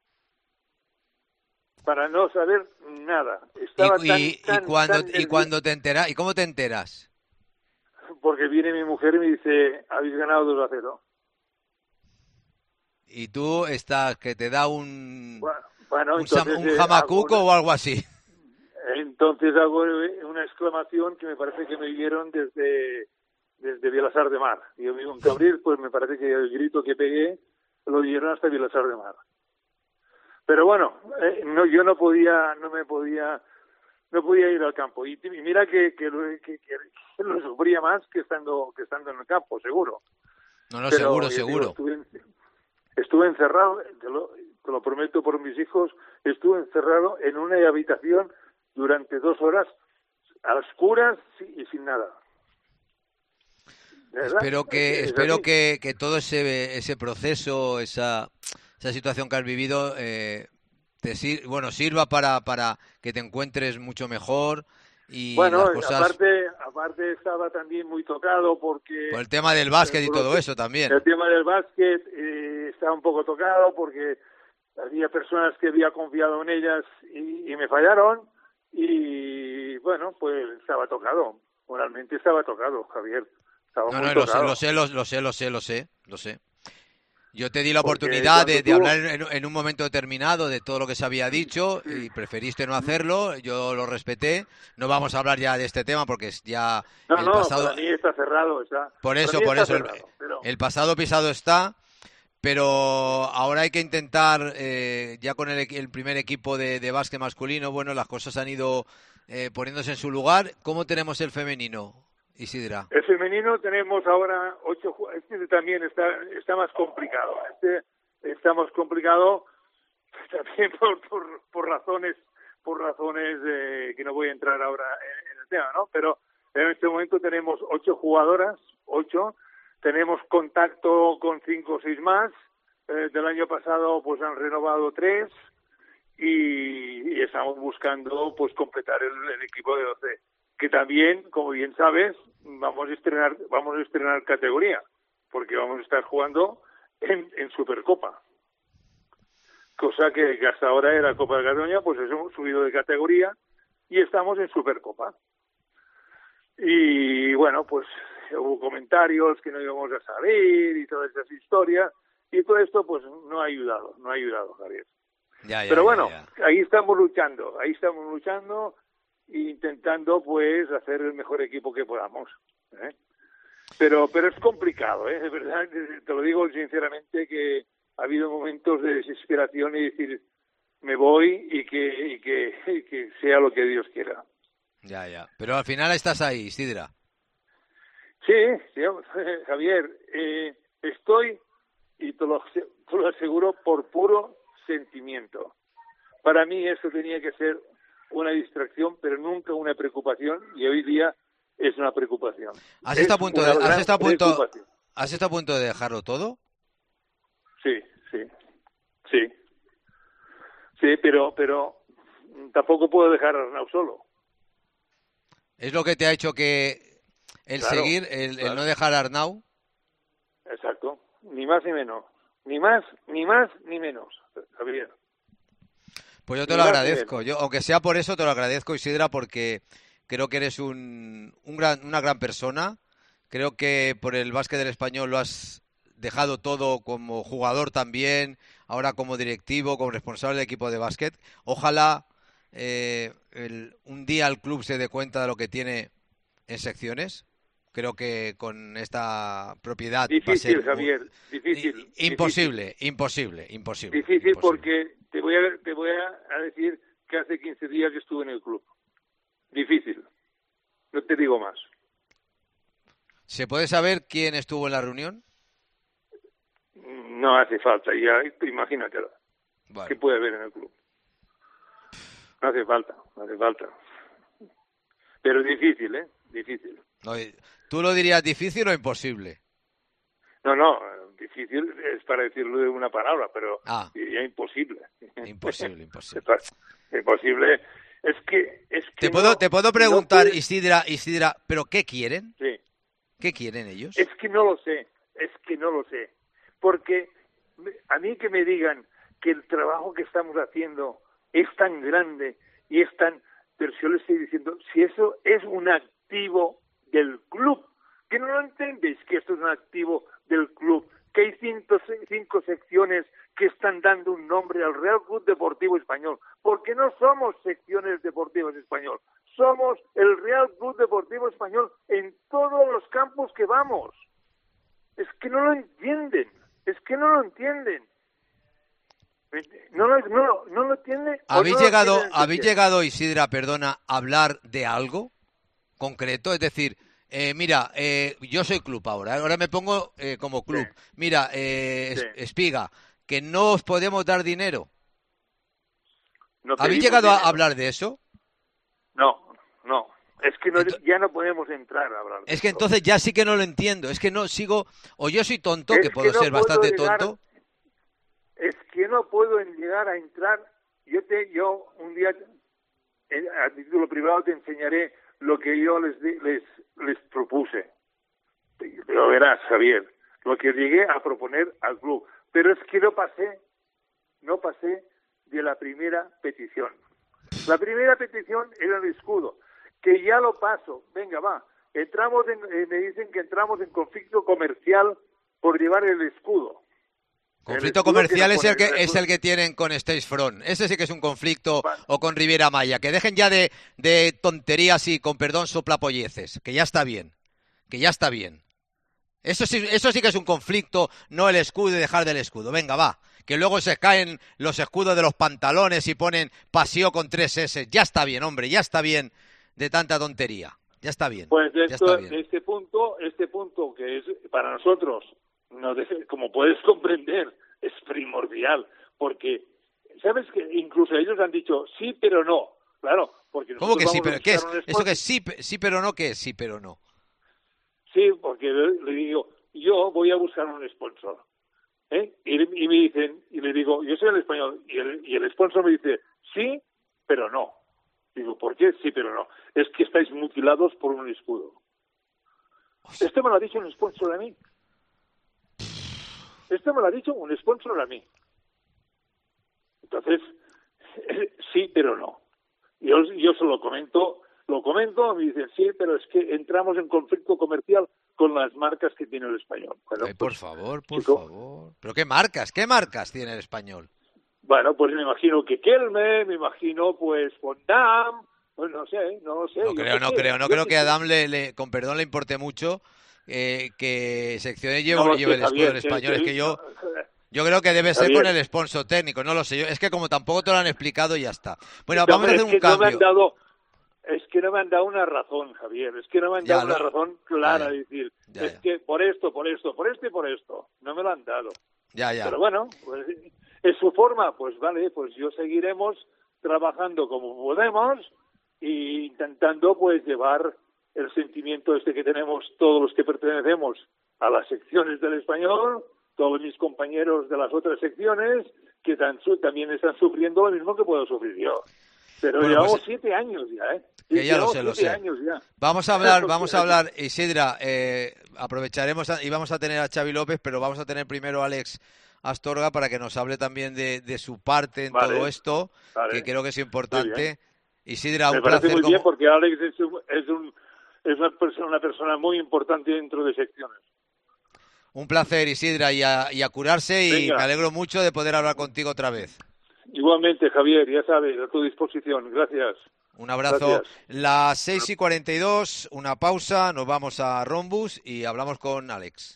Para no saber nada. Estaba Y, tan, y, tan, y cuando tan y nervioso, cuando te enteras, ¿y cómo te enteras? porque viene mi mujer y me dice, habéis ganado dos a cero. Y tú estás que te da un Bueno, bueno, un, sam- entonces un eh, jamacuco hago- o algo así. Entonces hago una exclamación que me parece que me vieron desde, desde Vilasar de Mar. Yo vivo en Cabril, pues me parece que el grito que pegué lo oyeron hasta Vilasar de Mar. Pero bueno, eh, no, yo no podía, no me podía, no podía ir al campo. Y, y mira que, que, lo- que, que lo sufría más que estando, que estando en el campo, seguro. No, no, Pero, seguro, yo digo, seguro. estuve, en- estuve encerrado, te lo, te lo prometo por mis hijos, estuve encerrado en una habitación durante dos horas a oscuras y sin nada. ¿De verdad? Espero que Es- es espero así. que, que todo ese ese proceso, esa esa situación que has vivido eh, te sir- bueno, sirva para para que te encuentres mucho mejor y Bueno, las cosas aparte, aparte estaba también muy tocado porque por el tema del básquet y por todo el- eso también. el tema del básquet eh, estaba un poco tocado porque había personas que había confiado en ellas y, y me fallaron y bueno, pues estaba tocado, moralmente estaba tocado, Javier, estaba No, muy no, lo sé, tocado. lo sé, lo, lo sé, lo sé, lo sé, lo sé. Yo te di la Porque oportunidad de, cuando de tú- hablar en, en un momento determinado de todo lo que se había dicho y preferiste no hacerlo, yo lo respeté. No vamos a hablar ya de este tema porque es ya No, el no, pasado. para mí está cerrado, está. Por para eso, mí por está eso, el, cerrado, pero- el pasado pisado está, pero ahora hay que intentar, eh, ya con el, equi- el primer equipo de, de básquet masculino, bueno, las cosas han ido eh, poniéndose en su lugar. ¿Cómo tenemos el femenino, Isidra? El femenino tenemos ahora ocho ju- este también está está más complicado. Este está más complicado también por, por, por razones por razones de, que no voy a entrar ahora en, en el tema, ¿no? Pero en este momento tenemos ocho jugadoras, ocho, tenemos contacto con cinco o seis más, eh, del año pasado pues han renovado tres y, y estamos buscando pues completar el, el equipo de doce, que también, como bien sabes, vamos a estrenar, vamos a estrenar categoría, porque vamos a estar jugando en, en Supercopa. Cosa que, que hasta ahora era Copa de Cataluña, pues hemos subido de categoría y estamos en Supercopa. Y bueno, pues hubo comentarios que no íbamos a salir y todas esas historias, y todo esto pues no ha ayudado, no ha ayudado, Javier. Ya, ya, Pero bueno, ya, ya. ahí estamos luchando, ahí estamos luchando e intentando pues hacer el mejor equipo que podamos, ¿eh? Pero, pero es complicado, ¿eh? De verdad, te lo digo sinceramente que ha habido momentos de desesperación y decir, me voy y que, y que, y que sea lo que Dios quiera. Ya, ya. Pero al final estás ahí, Isidra. Sí, sí, Javier, eh, estoy, y te lo, te lo aseguro, por puro sentimiento. Para mí eso tenía que ser una distracción, pero nunca una preocupación, y hoy día es una preocupación. ¿Has estado a punto de, has estado a punto, preocupación. has estado a punto de dejarlo todo? Sí, sí, sí. Sí, pero, pero tampoco puedo dejar a Arnau solo. ¿Es lo que te ha hecho que el Claro, seguir, el, claro. el no dejar a Arnau? Exacto, ni más ni menos. Ni más, ni más, ni menos, Javier. Pues yo te Ni lo más ni agradezco. menos. Yo, aunque sea por eso, te lo agradezco, Isidra, porque creo que eres un, un gran, una gran persona. Creo que por el básquet del Español lo has dejado todo como jugador también, ahora como directivo, como responsable del equipo de básquet. Ojalá eh, el, un día el club se dé cuenta de lo que tiene en secciones. Creo que con esta propiedad Difícil, va a ser Javier, difícil. i- imposible, imposible, imposible. Difícil imposible. porque te voy a, te voy a decir que hace quince días que estuve en el club. Difícil. No te digo más. ¿Se puede saber quién estuvo en la reunión? No hace falta, ya imagínatelo. Vale. ¿Qué puede haber en el club? No hace falta, no hace falta. Pero es difícil, ¿eh? Difícil. No, ¿tú lo dirías difícil o imposible? No, no, difícil es para decirlo de una palabra, pero Ah. diría imposible. Imposible, imposible. Imposible. Es que... Es que Te puedo, no- te puedo no preguntar, puedes- Isidra, Isidra, ¿pero qué quieren? Sí. ¿Qué quieren ellos? Es que no lo sé, es que no lo sé. Porque me- a mí que me digan que el trabajo que estamos haciendo es tan grande y es tan... Pero yo le estoy diciendo, si eso es un activo del club, que no lo entendéis que esto es un activo del club, que hay cinco, cinco secciones que están dando un nombre al Real Club Deportivo Español, porque no somos secciones deportivas español, somos el Real Club Deportivo Español en todos los campos que vamos. Es que no lo entienden, es que no lo entienden. No lo, no, lo- no lo entienden. o ¿Habéis no lo llegado, quieren habéis entender. llegado, Isidra, perdona, a hablar de algo concreto? Es decir, eh, mira, eh, yo soy club ahora, ahora me pongo eh, como club. Sí. Mira, eh, Sí. Es- Espiga, que no os podemos dar dinero. No ¿Habéis pedimos llegado a dinero. hablar de eso? No, no. Es que no, Ento- ya no podemos entrar a hablar de Es que esto. entonces ya sí que no lo entiendo. Es que no sigo, o yo soy tonto, Es que que puedo no ser puedo bastante llegar- tonto. Es que no puedo llegar a entrar. Yo te, yo un día eh, a título privado te enseñaré lo que yo les di- les les propuse. Lo verás, Javier, lo que llegué a proponer al club. Pero es que no pasé, no pasé de la primera petición. La primera petición era el escudo, que ya lo paso. Venga, va. Entramos en, eh, me dicen que entramos en conflicto comercial por llevar el escudo. Conflicto escudo comercial que es nos el que pone- es el que tienen con Stage Front. Ese sí que es un conflicto, Va. o con Riviera Maya. Que dejen ya de, de tonterías y, con perdón, soplapolleces. Que ya está bien. Que ya está bien. Eso sí, eso sí que es un conflicto, no el escudo y dejar del escudo. Venga, va. Que luego se caen los escudos de los pantalones y ponen paseo con tres S. Ya está bien, hombre, ya está bien de tanta tontería. Ya está bien. Pues de ya esto, está bien. de este punto, este punto que es para nosotros, no deje- como puedes comprender, es primordial, porque ¿sabes que incluso ellos han dicho sí, pero no? Claro, porque ¿Cómo que sí, pero qué es? Sponsor... ¿Eso que es sí, sí, pero no? ¿Qué es sí, pero no? Sí, porque le, le digo, yo voy a buscar un sponsor. ¿eh? Y, y me dicen, y le digo, yo soy el español, y el, y el sponsor me dice, sí, pero no. Digo, ¿por qué sí, pero no? Es que estáis mutilados por un escudo. Esto me lo ha dicho un sponsor a mí. Esto me lo ha dicho un sponsor a mí. Entonces, sí, pero no. Yo, yo se lo comento, lo comento, me dicen, sí, pero es que entramos en conflicto comercial con las marcas que tiene el español. Bueno, Ay, por pues, favor, por chico, favor. ¿Pero qué marcas? ¿Qué marcas tiene el español? Bueno, pues me imagino que Kelme, me imagino pues Fondam, pues no sé, no lo sé. No creo, no sé, creo, no yo creo qué que a sé. Adam le, le, con perdón le importe mucho eh, que Secciones lleve, No lo lleve sé, el escudo del Javier, que- español. Es que- que yo, no, yo creo que debe ser Javier. con el sponsor técnico, no lo sé yo. Es que como tampoco te lo han explicado, ya está. Bueno, No, vamos a es hacer un que no me han cambio. dado, es que no me han dado una razón, Javier, es que no me han Ya, dado una lo- razón clara, ya, ya. de decir, Ya, es ya. que por esto, por esto, por esto y por esto, no me lo han dado. Ya, ya. Pero bueno, pues, es su forma, pues vale, pues yo seguiremos trabajando como podemos e intentando pues llevar el sentimiento este que tenemos todos los que pertenecemos a las secciones del español, todos mis compañeros de las otras secciones que tan, también están sufriendo lo mismo que puedo sufrir yo. Pero Bueno, llevamos pues, siete años ya, ¿eh? que ya lo Llevamos sé, lo siete sé. años ya. Vamos a hablar, vamos a hablar, Isidra, eh, aprovecharemos a- y vamos a tener a Xavi López, pero vamos a tener primero a Alex Astorga para que nos hable también de, de su parte en Vale, todo esto, vale. que creo que es Muy importante. Isidra, Me un parece placer. muy bien como- porque Alex es, un, es, un, es una, persona, una persona muy importante dentro de secciones. Un placer, Isidra, y a, y a curarse, y Venga. me alegro mucho de poder hablar contigo otra vez. Igualmente, Javier, ya sabes, a tu disposición. Gracias. Un abrazo. Gracias. Las seis y cuarenta y dos, una pausa, nos vamos a Rombus y hablamos con Alex.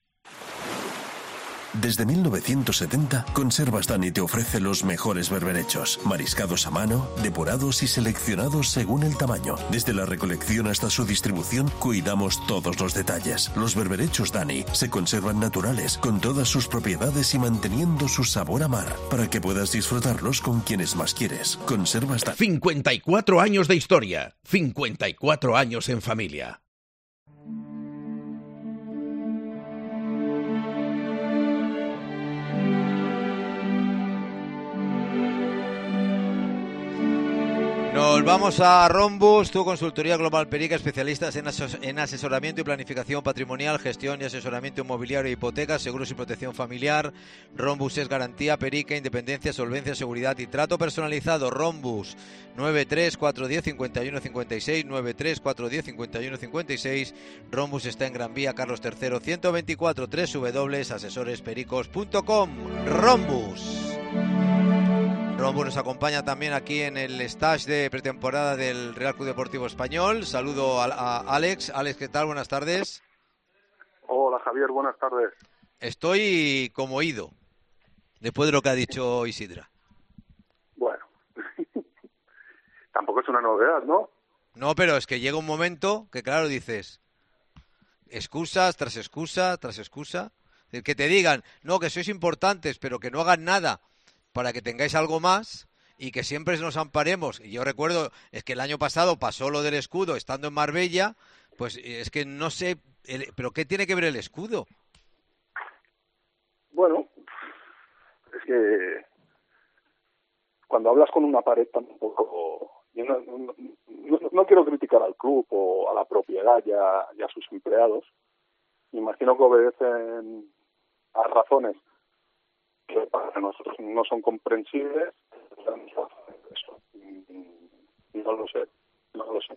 Desde mil novecientos setenta, Conservas Dani te ofrece los mejores berberechos, mariscados a mano, depurados y seleccionados según el tamaño. Desde la recolección hasta su distribución, cuidamos todos los detalles. Los berberechos Dani se conservan naturales, con todas sus propiedades y manteniendo su sabor a mar, para que puedas disfrutarlos con quienes más quieres. Conservas Dani. cincuenta y cuatro años de historia, cincuenta y cuatro años en familia. Nos vamos a Rombus, tu consultoría global Perica, especialistas en, ases en asesoramiento y planificación patrimonial, gestión y asesoramiento inmobiliario e hipotecas, seguros y protección familiar. Rombus es garantía, Perica, independencia, solvencia, seguridad y trato personalizado. Rombus, nueve tres cuatro uno cero cinco uno cinco seis, nueve tres cuatro uno cero cinco uno cinco seis. Rombus está en Gran Vía, Carlos tercero, ciento veinticuatro, doble u doble u doble u punto asesores pericos punto com. Rombus. Rombus nos acompaña también aquí en el stage de pretemporada del Real Club Deportivo Español. Saludo a, a Alex. Alex, ¿qué tal? Buenas tardes. Hola Javier, buenas tardes. Estoy como ido, después de lo que ha dicho Isidra. Bueno, tampoco es una novedad, ¿no? No, pero es que llega un momento que, claro, dices, excusas tras excusa tras excusa. Es decir, que te digan, no, que sois importantes, pero que no hagan nada para que tengáis algo más y que siempre nos amparemos. Y yo recuerdo, es que el año pasado pasó lo del escudo estando en Marbella, pues es que no sé, el, pero ¿qué tiene que ver el escudo? Bueno, es que cuando hablas con una pared tampoco... Yo no, no, no, no quiero criticar al club o a la propiedad y a, y a sus empleados. Me imagino que obedecen a razones que para nosotros no son comprensibles. Eso. No lo sé, no lo sé.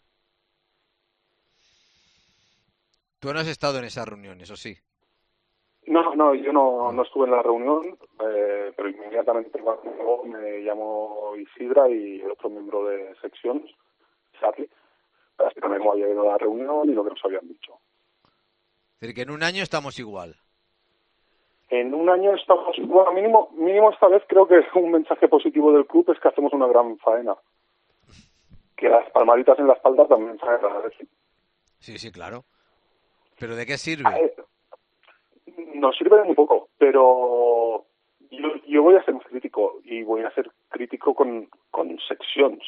Tú no has estado en esas reuniones, ¿o sí? No, no, yo no, no estuve en la reunión, eh, pero inmediatamente cuando me llamó Isidra y el otro miembro de sección, Charlie, para explicarme cómo había ido la reunión y lo que nos habían dicho. Es decir, que en un año estamos igual. En un año estamos, bueno, mínimo, mínimo esta vez creo que un mensaje positivo del club es que hacemos una gran faena. Que las palmaditas en la espalda también se agradecen. Sí, sí, claro. ¿Pero de qué sirve? Eh, nos sirve de muy poco, pero yo, yo voy a ser más crítico y voy a ser crítico con, con seccions.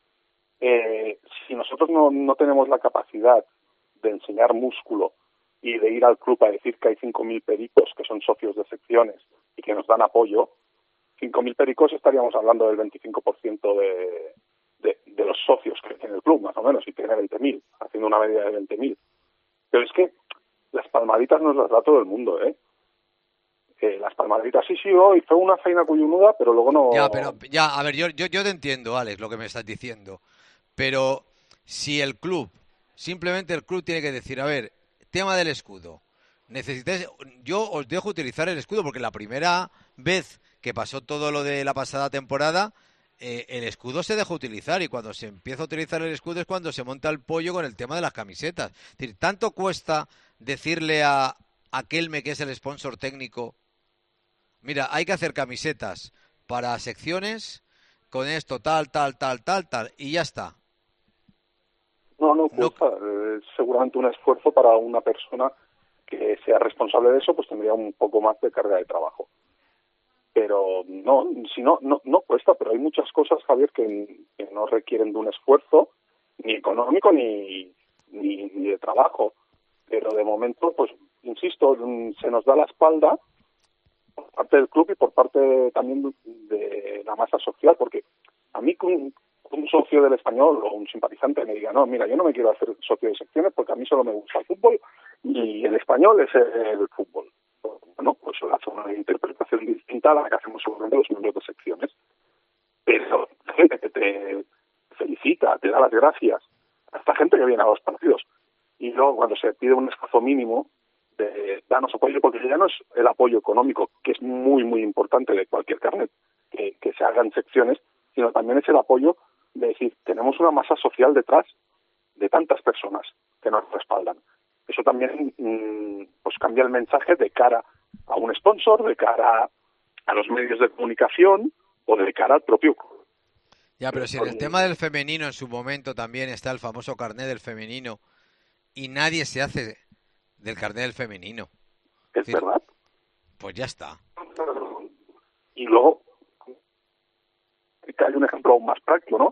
Eh, si nosotros no, no tenemos la capacidad de enseñar músculo y de ir al club a decir que hay cinco mil pericos que son socios de secciones y que nos dan apoyo, cinco mil pericos estaríamos hablando del veinticinco por ciento de, de, de los socios que tiene el club, más o menos, y tiene veinte mil, haciendo una media de veinte mil. Pero es que las palmaditas nos las da todo el mundo, ¿eh? Eh, las palmaditas, sí, sí, hoy fue una feina collonuda, pero luego no... Ya, pero, ya, a ver, yo, yo, yo te entiendo, Alex, lo que me estás diciendo. Pero si el club, simplemente el club tiene que decir, a ver, tema del escudo, necesitáis, yo os dejo utilizar el escudo, porque la primera vez que pasó todo lo de la pasada temporada, eh, el escudo se dejó utilizar, y cuando se empieza a utilizar el escudo es cuando se monta el pollo con el tema de las camisetas. Es decir, tanto cuesta decirle a aquelme, que es el sponsor técnico, mira, hay que hacer camisetas para secciones con esto, tal, tal, tal, tal, tal, y ya está. No, no cuesta. No. Eh, seguramente un esfuerzo para una persona que sea responsable de eso, pues tendría un poco más de carga de trabajo. Pero no, si no, no, no cuesta, pero hay muchas cosas, Javier, que, que no requieren de un esfuerzo, ni económico, ni, ni, ni de trabajo. Pero de momento, pues, insisto, se nos da la espalda por parte del club y por parte también de la masa social, porque a mí con un socio del Español o un simpatizante me diga, no, mira, yo no me quiero hacer socio de secciones porque a mí solo me gusta el fútbol y el Español es el fútbol. Bueno, pues hace una interpretación distinta a la que hacemos seguramente los miembros de secciones. Pero gente que te felicita, te da las gracias, hasta gente que viene a los partidos. Y luego cuando se pide un esfuerzo mínimo de darnos apoyo, porque ya no es el apoyo económico, que es muy, muy importante de cualquier carnet que, que se haga en secciones, sino también es el apoyo de decir, tenemos una masa social detrás de tantas personas que nos respaldan. Eso también mmm, pues cambia el mensaje de cara a un sponsor, de cara a los medios de comunicación o de cara al propio club. Ya, pero si en el tema del femenino en su momento también está el famoso carnet del femenino y nadie se hace del carnet del femenino. Es decir, verdad. Pues ya está. Y luego hay un ejemplo aún más práctico, ¿no?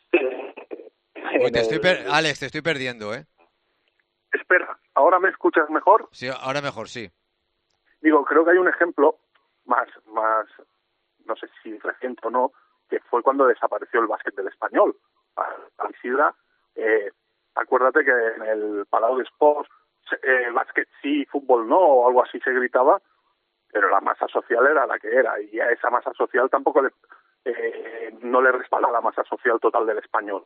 Uy, te estoy per... Alex, te estoy perdiendo, ¿eh? Espera, ¿ahora me escuchas mejor? Sí, ahora mejor, sí. Digo, creo que hay un ejemplo más, más, no sé si reciente o no, que fue cuando desapareció el básquet del Español. Al Isidra, eh, acuérdate que en el Palau de Sports, eh, básquet sí, fútbol no, o algo así se gritaba, pero la masa social era la que era, y a esa masa social tampoco le, eh, no le respalda la masa social total del Español.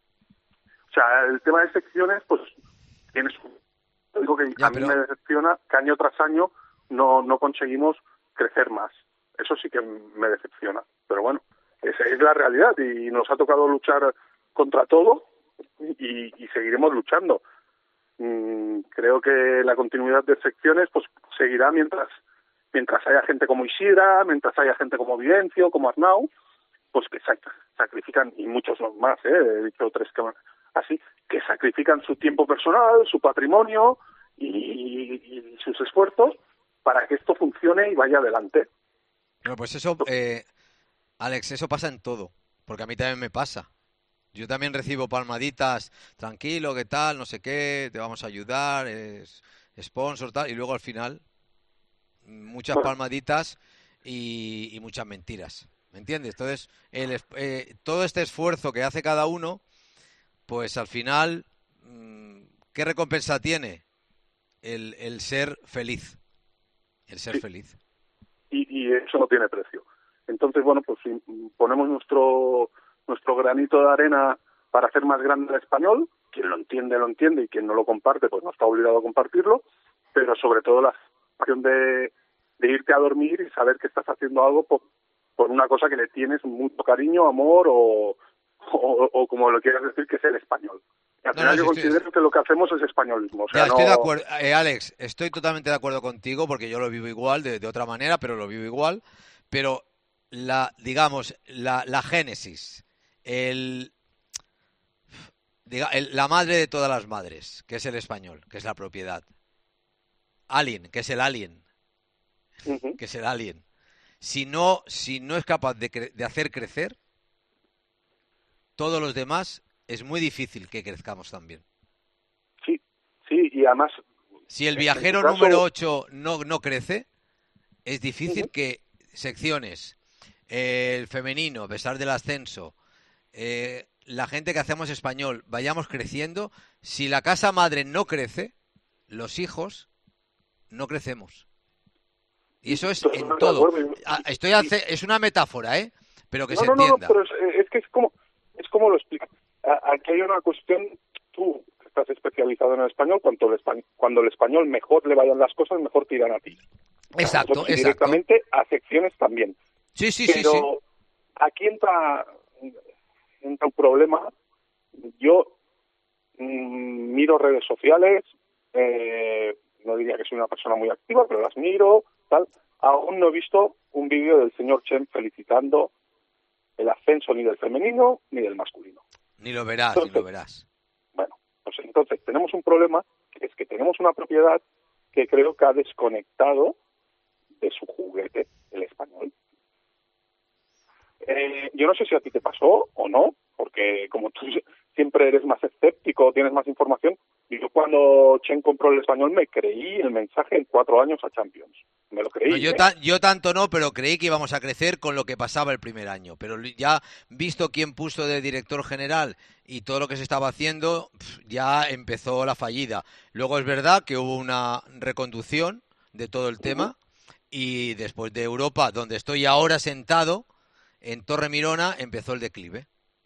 O sea, el tema de secciones, pues, tienes algo que ya, a mí pero... me decepciona, que año tras año no, no conseguimos crecer más. Eso sí que me decepciona. Pero bueno, esa es la realidad y nos ha tocado luchar contra todo y, y seguiremos luchando. Mm, creo que la continuidad de secciones pues seguirá mientras mientras haya gente como Isidra, mientras haya gente como Vivencio, como Arnau, pues que sac- sacrifican, y muchos más, ¿eh? He dicho tres que así, que sacrifican su tiempo personal, su patrimonio y, y sus esfuerzos para que esto funcione y vaya adelante. Bueno, pues eso, eh, Alex, eso pasa en todo, porque a mí también me pasa. Yo también recibo palmaditas, tranquilo, ¿qué tal? No sé qué, te vamos a ayudar, es sponsor, tal, y luego al final muchas palmaditas y, y muchas mentiras, ¿me entiendes? Entonces, el, eh, todo este esfuerzo que hace cada uno, pues al final, ¿qué recompensa tiene? El, el ser feliz, el ser sí. feliz. Y, y eso no tiene precio. Entonces, bueno, pues si ponemos nuestro nuestro granito de arena para hacer más grande el Español, quien lo entiende, lo entiende, y quien no lo comparte, pues no está obligado a compartirlo, pero sobre todo la sensación de, de irte a dormir y saber que estás haciendo algo por, por una cosa que le tienes mucho cariño, amor o, o, o como lo quieras decir, que es el español. Y al no, final no, yo estoy... considero que lo que hacemos es españolismo. O sea, ya, estoy no... de acuerdo, eh, Alex, estoy totalmente de acuerdo contigo porque yo lo vivo igual, de, de otra manera, pero lo vivo igual. Pero la, digamos, la, la génesis, el, diga, el, la madre de todas las madres, que es el español, que es la propiedad. Alien, que es el alien, uh-huh. que es el alien. si no, si no es capaz de, cre- de hacer crecer todos los demás, es muy difícil que crezcamos también. Sí, sí, y además... Si el en viajero tu caso- número ocho no, no crece, es difícil Ujú. que secciones, eh, el femenino, a pesar del ascenso, eh, la gente que hacemos español, vayamos creciendo. Si la casa madre no crece, los hijos no crecemos. Y eso es en Totalmente de todo. acuerdo. Ah, Estoy hace, es una metáfora, ¿eh? Pero que No, se no, no, no, entienda. pero es, es que es como, es como lo explico. A- Aquí hay una cuestión, tú que estás especializado en el español, cuando el español, cuando el español mejor le vayan las cosas, mejor te irán a ti. Exacto, Nosotros exacto. directamente a secciones también. Sí, sí, sí, Pero sí. aquí entra, entra un problema. Yo mm, miro redes sociales, eh, no diría que soy una persona muy activa, pero las miro, tal. Aún no he visto un vídeo del señor Chen felicitando el ascenso ni del femenino ni del masculino. Ni lo verás, Entonces, ni lo verás. Bueno, pues entonces tenemos un problema, que es que tenemos una propiedad que creo que ha desconectado de su juguete, el español. Eh, yo no sé si a ti te pasó o no, porque como tú siempre eres más escéptico, tienes más información, y yo cuando Chen compró el español me creí el mensaje en cuatro años a Champions. Me lo creí. No, yo, ¿eh? ta- yo tanto no, pero creí que íbamos a crecer con lo que pasaba el primer año. Pero li- ya visto quién puso de director general y todo lo que se estaba haciendo, pf, ya empezó la fallida. Luego es verdad que hubo una reconducción de todo el tema y después de Europa, donde estoy ahora sentado, en Torre Mirona, empezó el declive.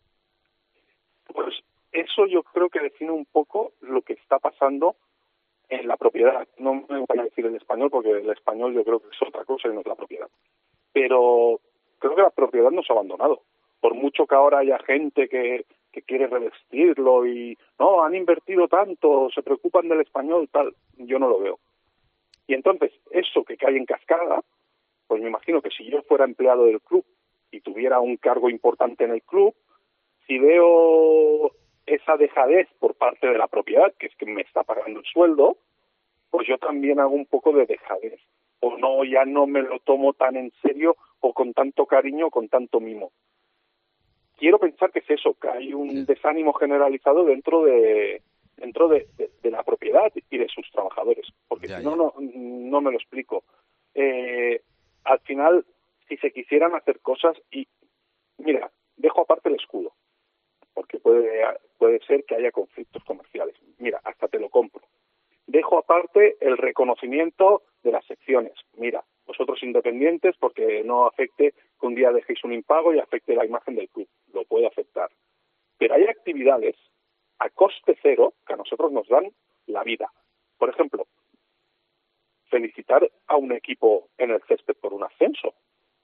Pues eso yo creo que define un poco lo que está pasando en la propiedad. No me voy a decir el español porque el español yo creo que es otra cosa y no es la propiedad. Pero creo que la propiedad nos ha abandonado. Por mucho que ahora haya gente que, que quiere revestirlo y no, han invertido tanto, se preocupan del español, tal, yo no lo veo. Y entonces, eso que cae en cascada, pues me imagino que si yo fuera empleado del club y tuviera un cargo importante en el club, si veo esa dejadez por parte de la propiedad, que es que me está pagando el sueldo, pues yo también hago un poco de dejadez. O no, ya no me lo tomo tan en serio o con tanto cariño o con tanto mimo. Quiero pensar que es eso, que hay un Sí. desánimo generalizado dentro de dentro de, de, de la propiedad y de sus trabajadores, porque Ya, si no, ya. no, no me lo explico. Eh, al final, si se quisieran hacer cosas, y mira, dejo aparte el escudo, porque puede, puede ser que haya conflictos comerciales. Mira, hasta te lo compro. Dejo aparte el reconocimiento de las secciones. Mira, vosotros independientes, porque no afecte que un día dejéis un impago y afecte la imagen del club. Lo puede afectar. Pero hay actividades a coste cero que a nosotros nos dan la vida. Por ejemplo, felicitar a un equipo en el césped por un ascenso.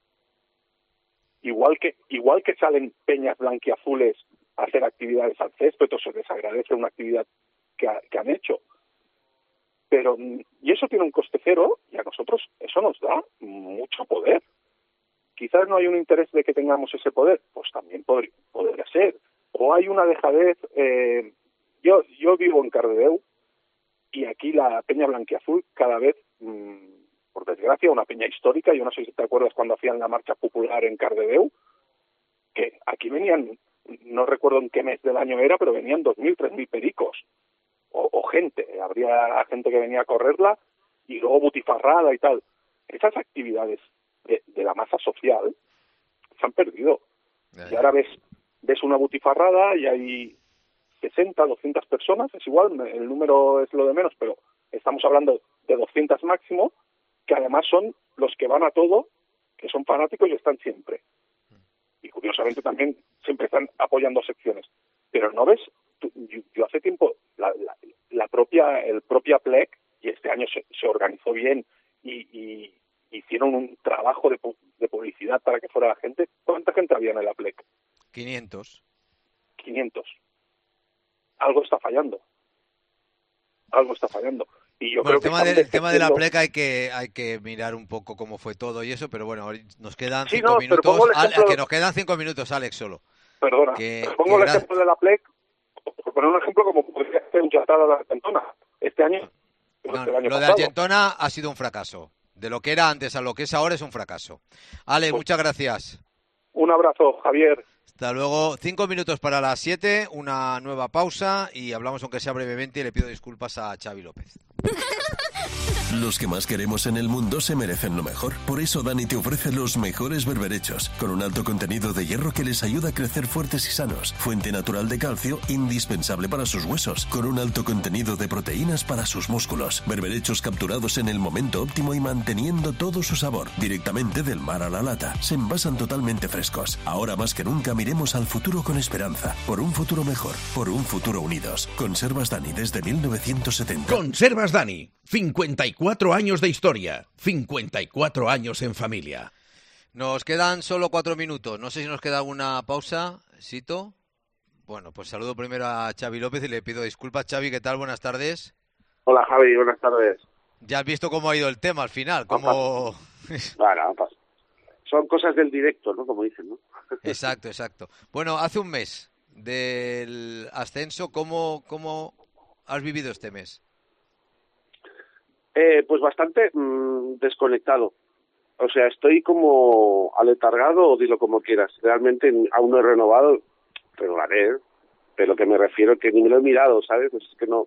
Igual que igual que salen peñas blanquiazules a hacer actividades al césped, o se les agradece una actividad que, ha, que han hecho. Pero, y eso tiene un coste cero, y a nosotros eso nos da mucho poder. Quizás no hay un interés de que tengamos ese poder, pues también podría, podría ser. O hay una dejadez. Eh, yo yo vivo en Cardedeu, y aquí la peña blanquiazul cada vez, mmm, por desgracia, una peña histórica, yo no sé si te acuerdas cuando hacían la marcha popular en Cardedeu, que aquí venían, no recuerdo en qué mes del año era, pero venían dos mil, tres mil pericos, o, o gente, habría gente que venía a correrla, y luego butifarrada y tal. Esas actividades de, de la masa social se han perdido. Ya, Y ya. ahora ves, ves una butifarrada y hay sesenta, doscientas personas, es igual, el número es lo de menos, pero estamos hablando de doscientas máximo, que además son los que van a todo, que son fanáticos y están siempre. Y curiosamente también siempre están apoyando secciones. Pero no ves, tú, yo, yo hace tiempo, la, la, la propia, el propia P L E C, y este año se, se organizó bien y, y hicieron un trabajo de, de publicidad para que fuera la gente. ¿Cuánta gente había en la P L E C? quinientos. quinientos. Algo está fallando. Algo está fallando. Y yo Bueno, el creo tema, que del, el tema de la defendiendo... pleca hay que hay que mirar un poco cómo fue todo y eso, pero bueno, nos quedan Sí, cinco no, pero minutos. pongo el Al- ejemplo- que nos quedan cinco minutos, Alex, solo. Perdona, que- te pongo que el gra- ejemplo de la P L E C, por poner un ejemplo como podría ser un Chatada de la Argentona. Este año, No, el año lo de pasado. Argentona ha sido un fracaso. De lo que era antes a lo que es ahora es un fracaso. Ale, pues, muchas gracias. Un abrazo, Javier. Hasta luego. Cinco minutos para las siete, una nueva pausa y hablamos aunque sea brevemente y le pido disculpas a Xavi López. Los que más queremos en el mundo se merecen lo mejor. Por eso Dani te ofrece los mejores berberechos, con un alto contenido de hierro que les ayuda a crecer fuertes y sanos. Fuente natural de calcio, indispensable para sus huesos, con un alto contenido de proteínas para sus músculos. Berberechos capturados en el momento óptimo y manteniendo todo su sabor. Directamente del mar a la lata. Se envasan totalmente frescos. Ahora más que nunca miremos al futuro con esperanza. Por un futuro mejor. Por un futuro unidos. Conservas Dani desde mil novecientos setenta. Conservas Dani. cincuenta y cuatro años de historia, cincuenta y cuatro años en familia. Nos quedan solo cuatro minutos. No sé si nos queda alguna pausa, Sito. Bueno, pues saludo primero a Xavi López y le pido disculpas. Xavi, ¿qué tal? Buenas tardes. Hola, Javi. Buenas tardes. Ya has visto cómo ha ido el tema al final. Cómo... Bueno, son cosas del directo, ¿no? Como dicen, ¿no? Exacto, exacto. Bueno, hace un mes del ascenso, ¿cómo, cómo has vivido este mes? Eh, pues bastante mmm, desconectado. O sea, estoy como aletargado, o dilo como quieras. Realmente aún no he renovado, pero lo haré. Pero lo que me refiero es que ni me lo he mirado, ¿sabes? Pues es que no.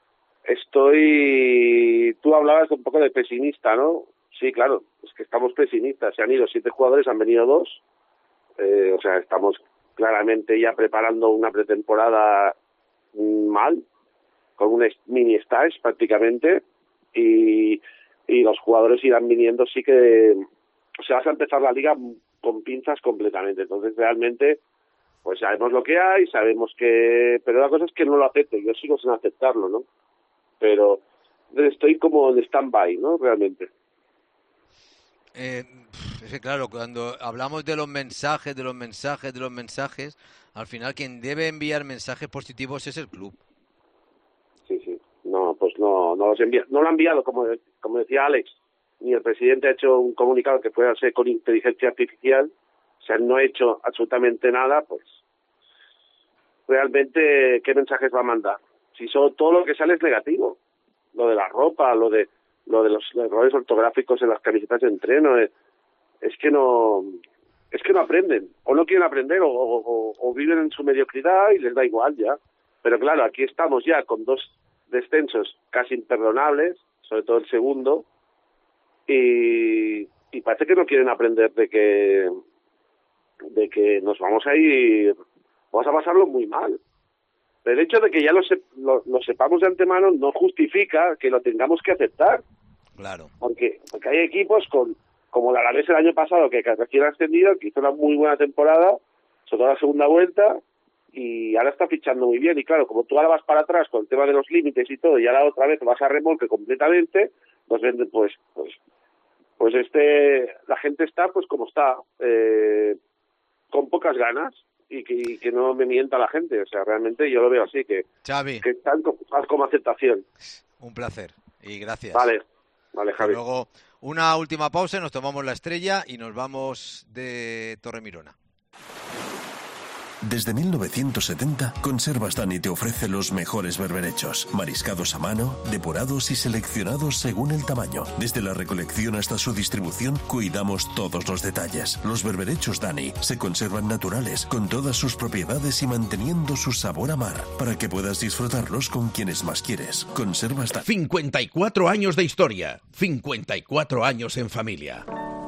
Estoy... Tú hablabas un poco de pesimista, ¿no? Sí, claro. Es que estamos pesimistas. Se han ido siete jugadores, han venido dos. Eh, o sea, estamos claramente ya preparando una pretemporada mal, con un mini stage prácticamente. Y, y los jugadores irán viniendo, sí que o sea, vas a empezar la liga con pinzas completamente. Entonces realmente pues sabemos lo que hay, sabemos que, pero la cosa es que no lo acepto, yo sigo sin aceptarlo, ¿no? Pero estoy como en stand-by, ¿no? Realmente. Eh, es que claro, cuando hablamos de los mensajes, de los mensajes, de los mensajes, al final quien debe enviar mensajes positivos es el club. No, pues no, no los envía, no lo ha enviado, como, como decía Alex, ni el presidente ha hecho un comunicado que pueda ser con inteligencia artificial, o sea, no ha hecho absolutamente nada, pues realmente, ¿qué mensajes va a mandar? Si solo todo lo que sale es negativo, lo de la ropa, lo de lo de los errores ortográficos en las camisetas de entreno, es, es que no es que no aprenden, o no quieren aprender, o, o, o viven en su mediocridad y les da igual ya. Pero claro, aquí estamos ya con dos descensos casi imperdonables, sobre todo el segundo, y, y parece que no quieren aprender de que de que nos vamos a ir, vamos a pasarlo muy mal. Pero el hecho de que ya lo, se, lo, lo sepamos de antemano no justifica que lo tengamos que aceptar. Claro. Porque, porque hay equipos con como el Alavés el año pasado, que recién ascendido, que hizo una muy buena temporada, sobre todo la segunda vuelta, y ahora está fichando muy bien. Y claro, como tú ahora vas para atrás con el tema de los límites y todo, y ahora otra vez vas a remolque completamente, pues pues pues pues este la gente está pues como está, eh, con pocas ganas, y que, y que no me mienta la gente. O sea, realmente yo lo veo así, que, Xavi, que están como, como aceptación. Un placer y gracias. Vale, vale, Javi. Luego una última pausa, nos tomamos la estrella y nos vamos de Torremirona. Desde mil novecientos setenta, Conservas Dani te ofrece los mejores berberechos, mariscados a mano, depurados y seleccionados según el tamaño. Desde la recolección hasta su distribución, cuidamos todos los detalles. Los berberechos Dani se conservan naturales, con todas sus propiedades y manteniendo su sabor a mar, para que puedas disfrutarlos con quienes más quieres. Conservas Dani. cincuenta y cuatro años de historia, cincuenta y cuatro años en familia.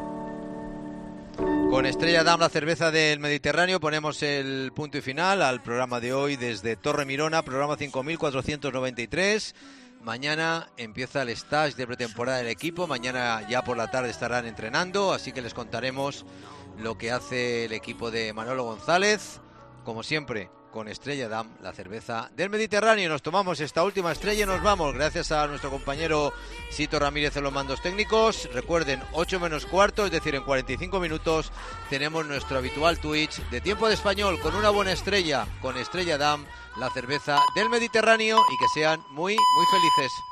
Con Estrella Damm, la cerveza del Mediterráneo, ponemos el punto y final al programa de hoy desde Torremirona, programa cinco mil cuatrocientos noventa y tres. Mañana empieza el stage de pretemporada del equipo, mañana ya por la tarde estarán entrenando, así que les contaremos lo que hace el equipo de Manolo González, como siempre, con Estrella Damm, la cerveza del Mediterráneo. Nos tomamos esta última estrella y nos vamos, gracias a nuestro compañero Sito Ramírez en los mandos técnicos. Recuerden, ocho menos cuarto, es decir, en cuarenta y cinco minutos, tenemos nuestro habitual Twitch de Tiempo de Español con una buena estrella, con Estrella Damm, la cerveza del Mediterráneo, y que sean muy, muy felices.